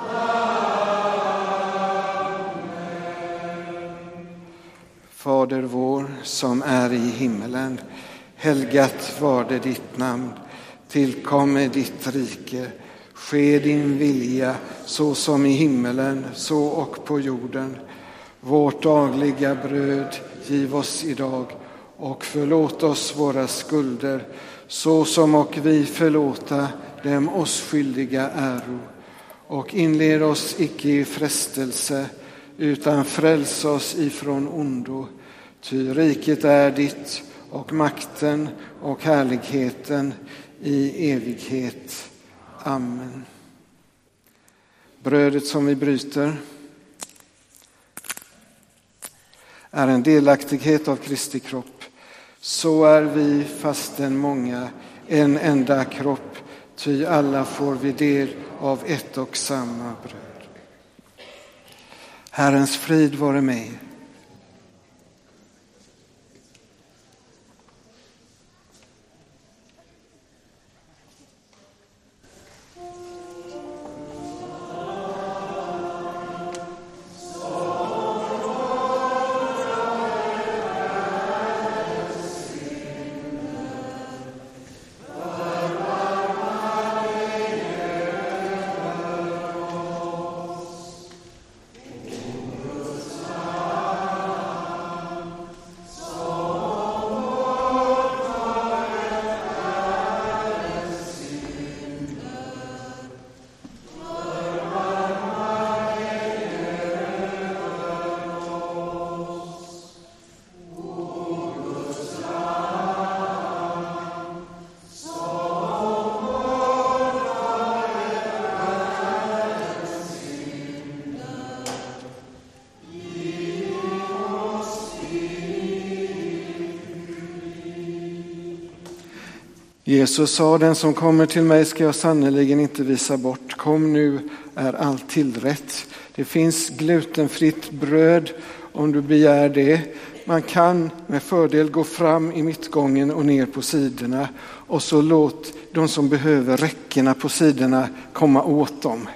amen. Fader vår som är i himmelen, helgat varde ditt namn. Tillkomme ditt rike. Ske din vilja så som i himmelen, så och på jorden. Vårt dagliga bröd giv oss idag och förlåt oss våra skulder, så som och vi förlåta dem oss skyldiga äro. Och inled oss icke i frestelse, utan fräls oss ifrån ondo. Ty riket är ditt, och makten och härligheten i evighet. Amen. Brödet som vi bryter är en delaktighet av Kristi kropp. Så är vi, fastän många, en enda kropp, ty alla får vi del av ett och samma bröd. Herrens frid vare med er. Jesus sa, den som kommer till mig ska jag sannoliken inte visa bort. Kom nu, är allt tillrätt. Det finns glutenfritt bröd om du begär det. Man kan med fördel gå fram i mittgången och ner på sidorna. Och så låt de som behöver räckena på sidorna komma åt dem.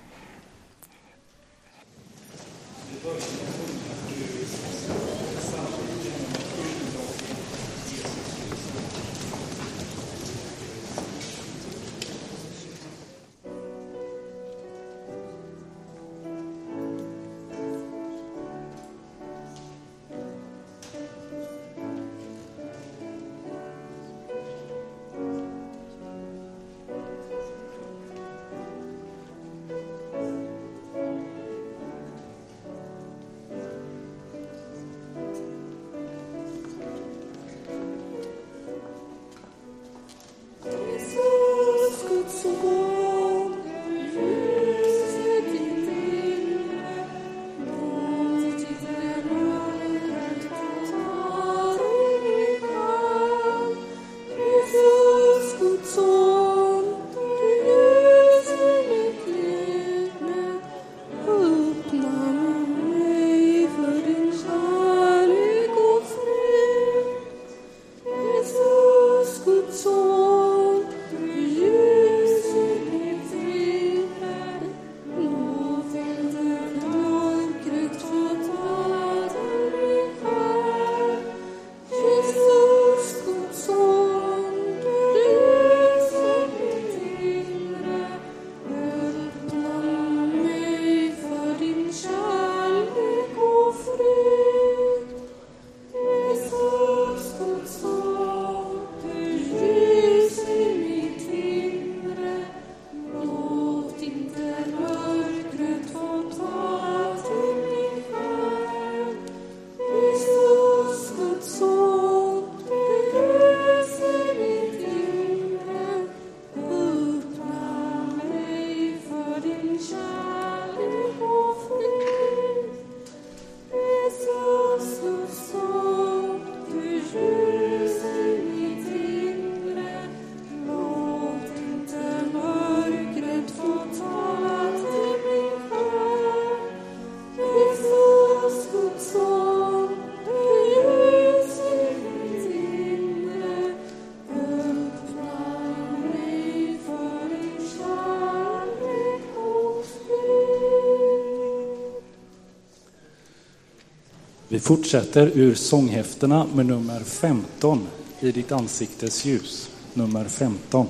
Vi fortsätter ur sånghäftena med nummer femton, I ditt ansiktes ljus, nummer femton.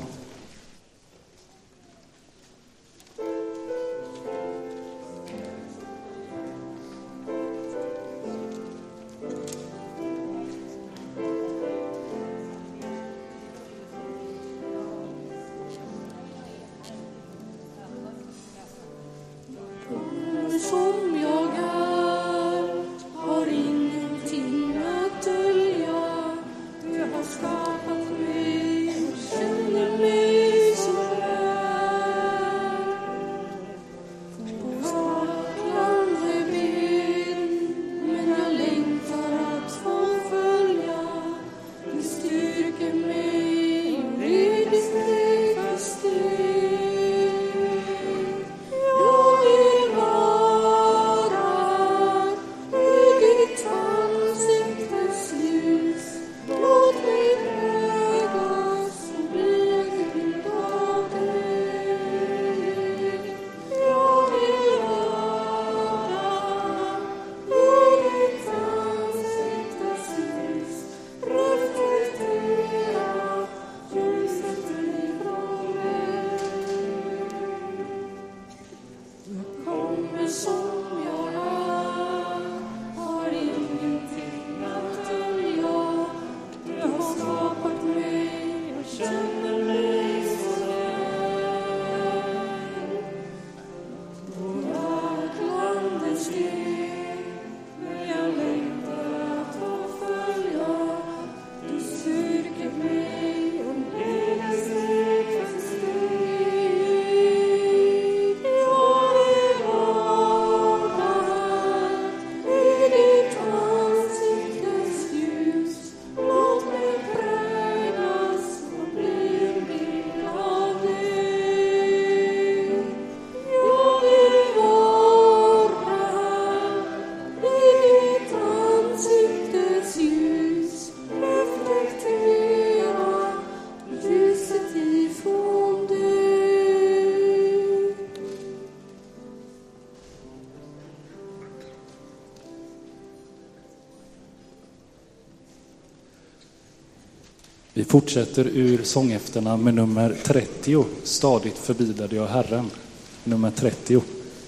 Vi fortsätter ur sånghäfterna med nummer trettio. Stadigt förbidade jag Herren. Nummer trettio.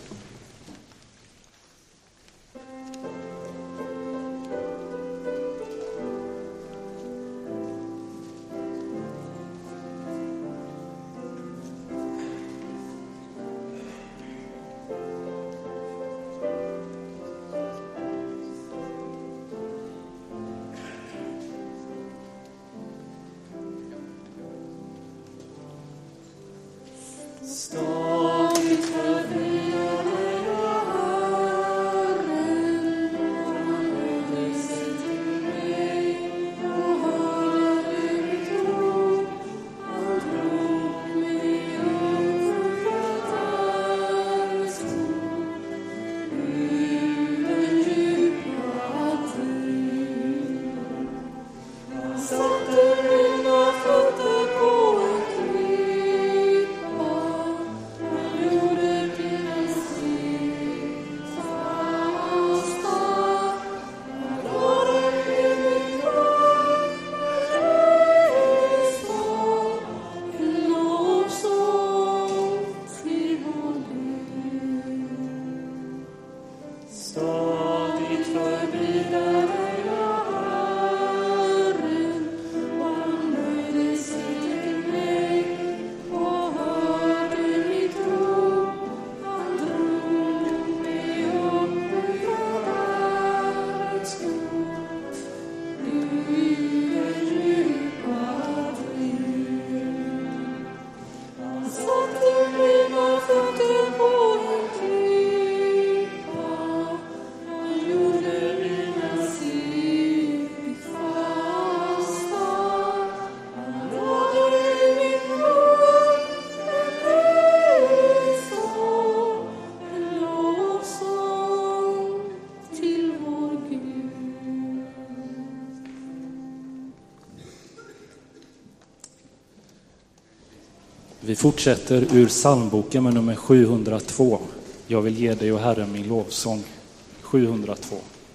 Vi fortsätter ur psalmboken med nummer sjuhundratvå. Jag vill ge dig, och Herren, min lovsång. sjuhundratvå.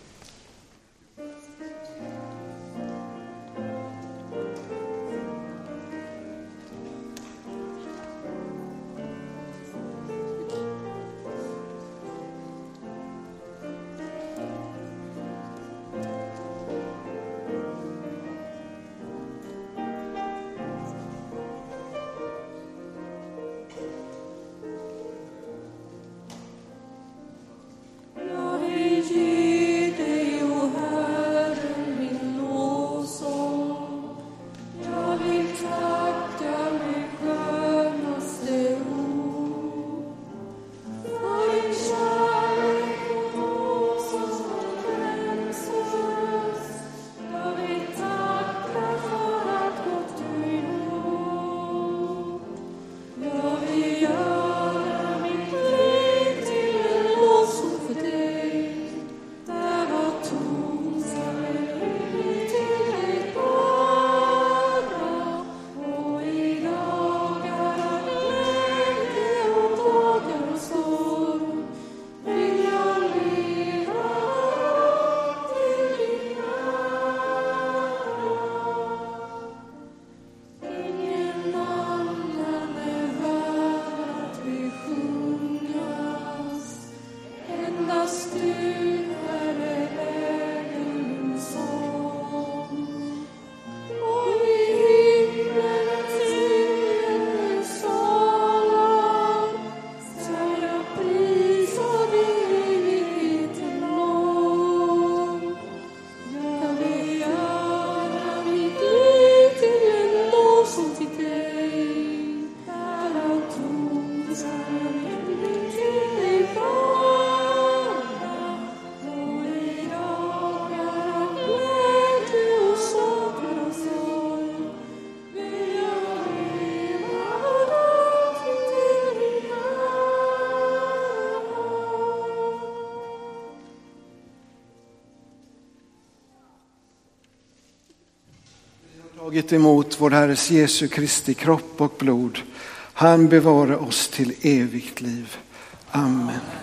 Tagit emot vår Herres Jesu Kristi kropp och blod. Han bevarar oss till evigt liv. Amen.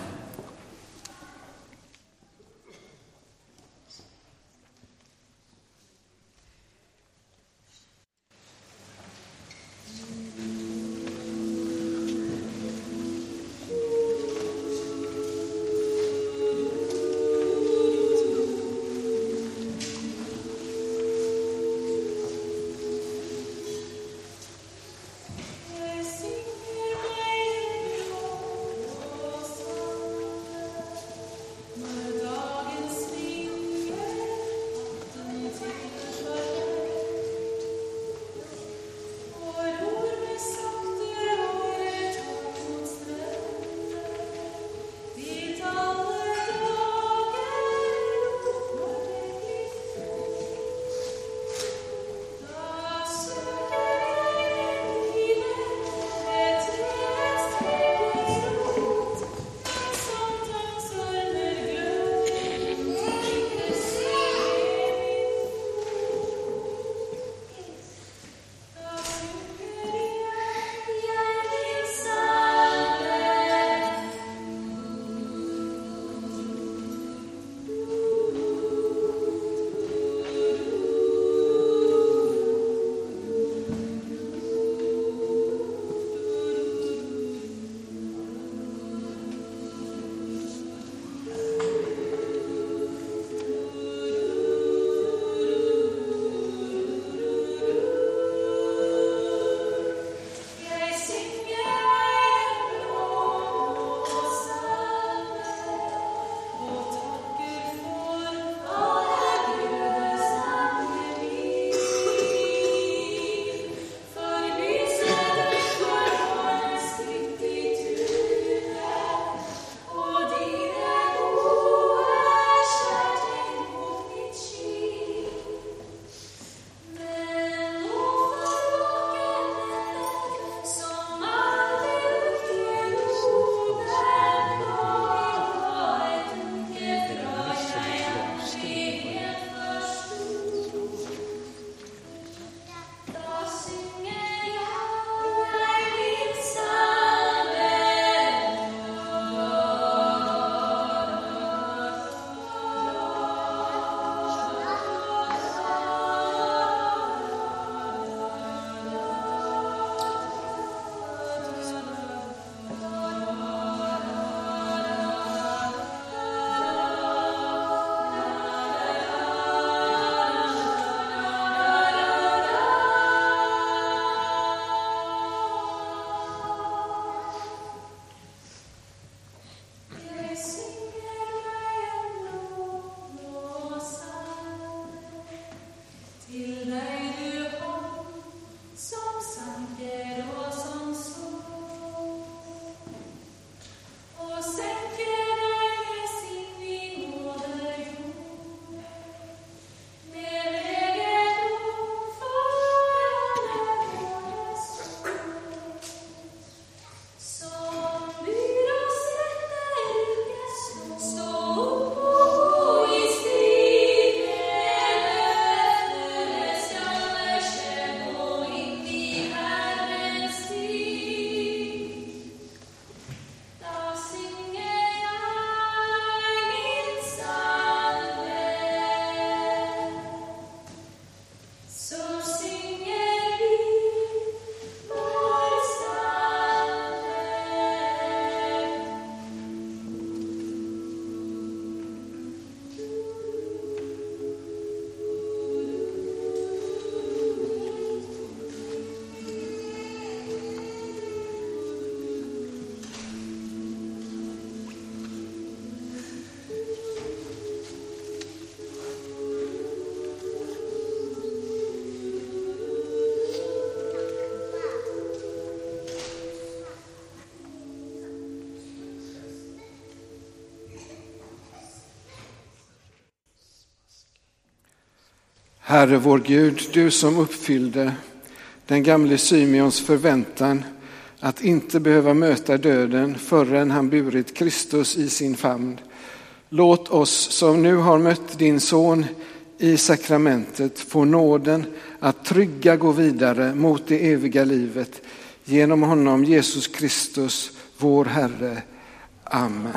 Herre vår Gud, du som uppfyllde den gamle Symeons förväntan att inte behöva möta döden förrän han burit Kristus i sin famn. Låt oss som nu har mött din son i sakramentet få nåden att trygga gå vidare mot det eviga livet genom honom, Jesus Kristus, vår Herre. Amen.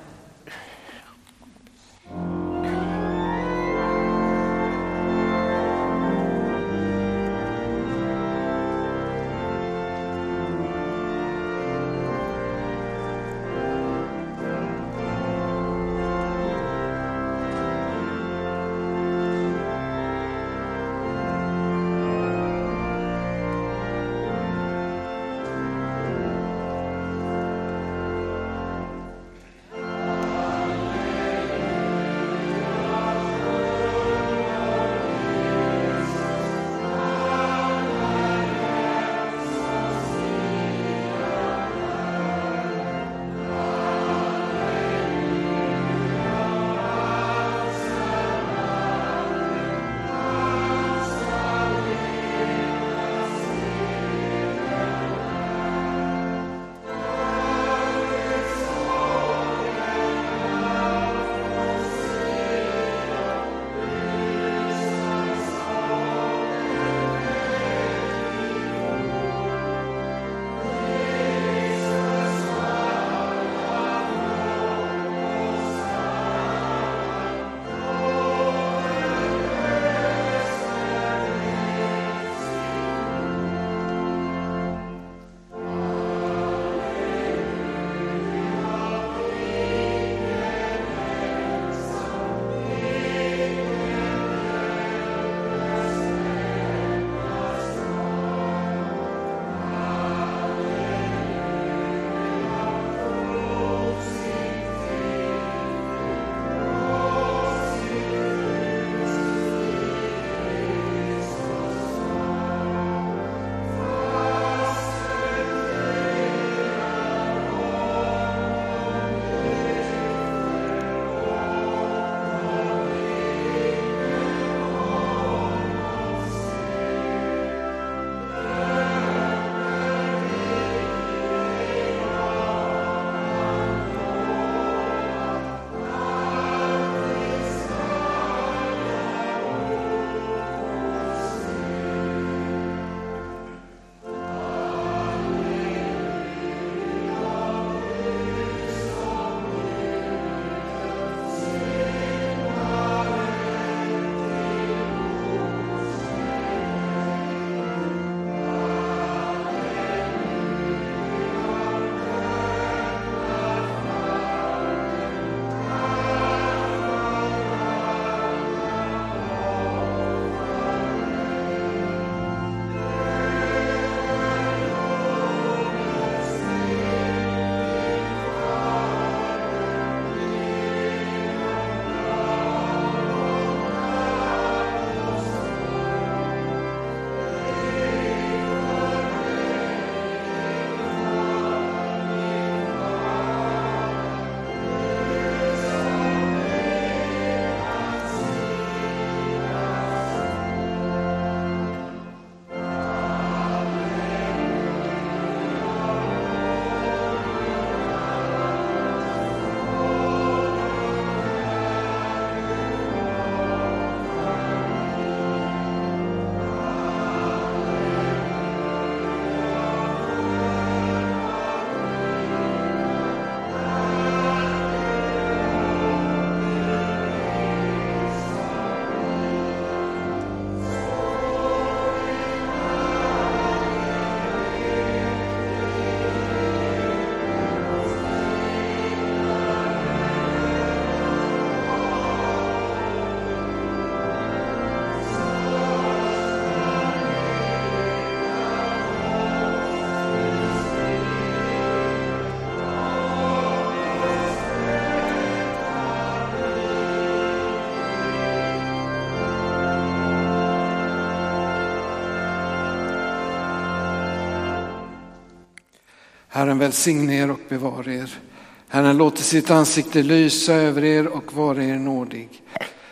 Herren välsigne er och bevara er. Herren låter sitt ansikte lysa över er och vara er nådig.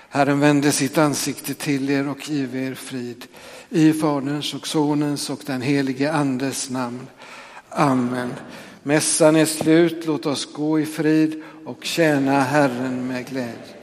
Herren vände sitt ansikte till er och giv er frid. I Faderns och Sonens och den helige Andes namn. Amen. Mässan är slut, låt oss gå i frid och tjäna Herren med glädje.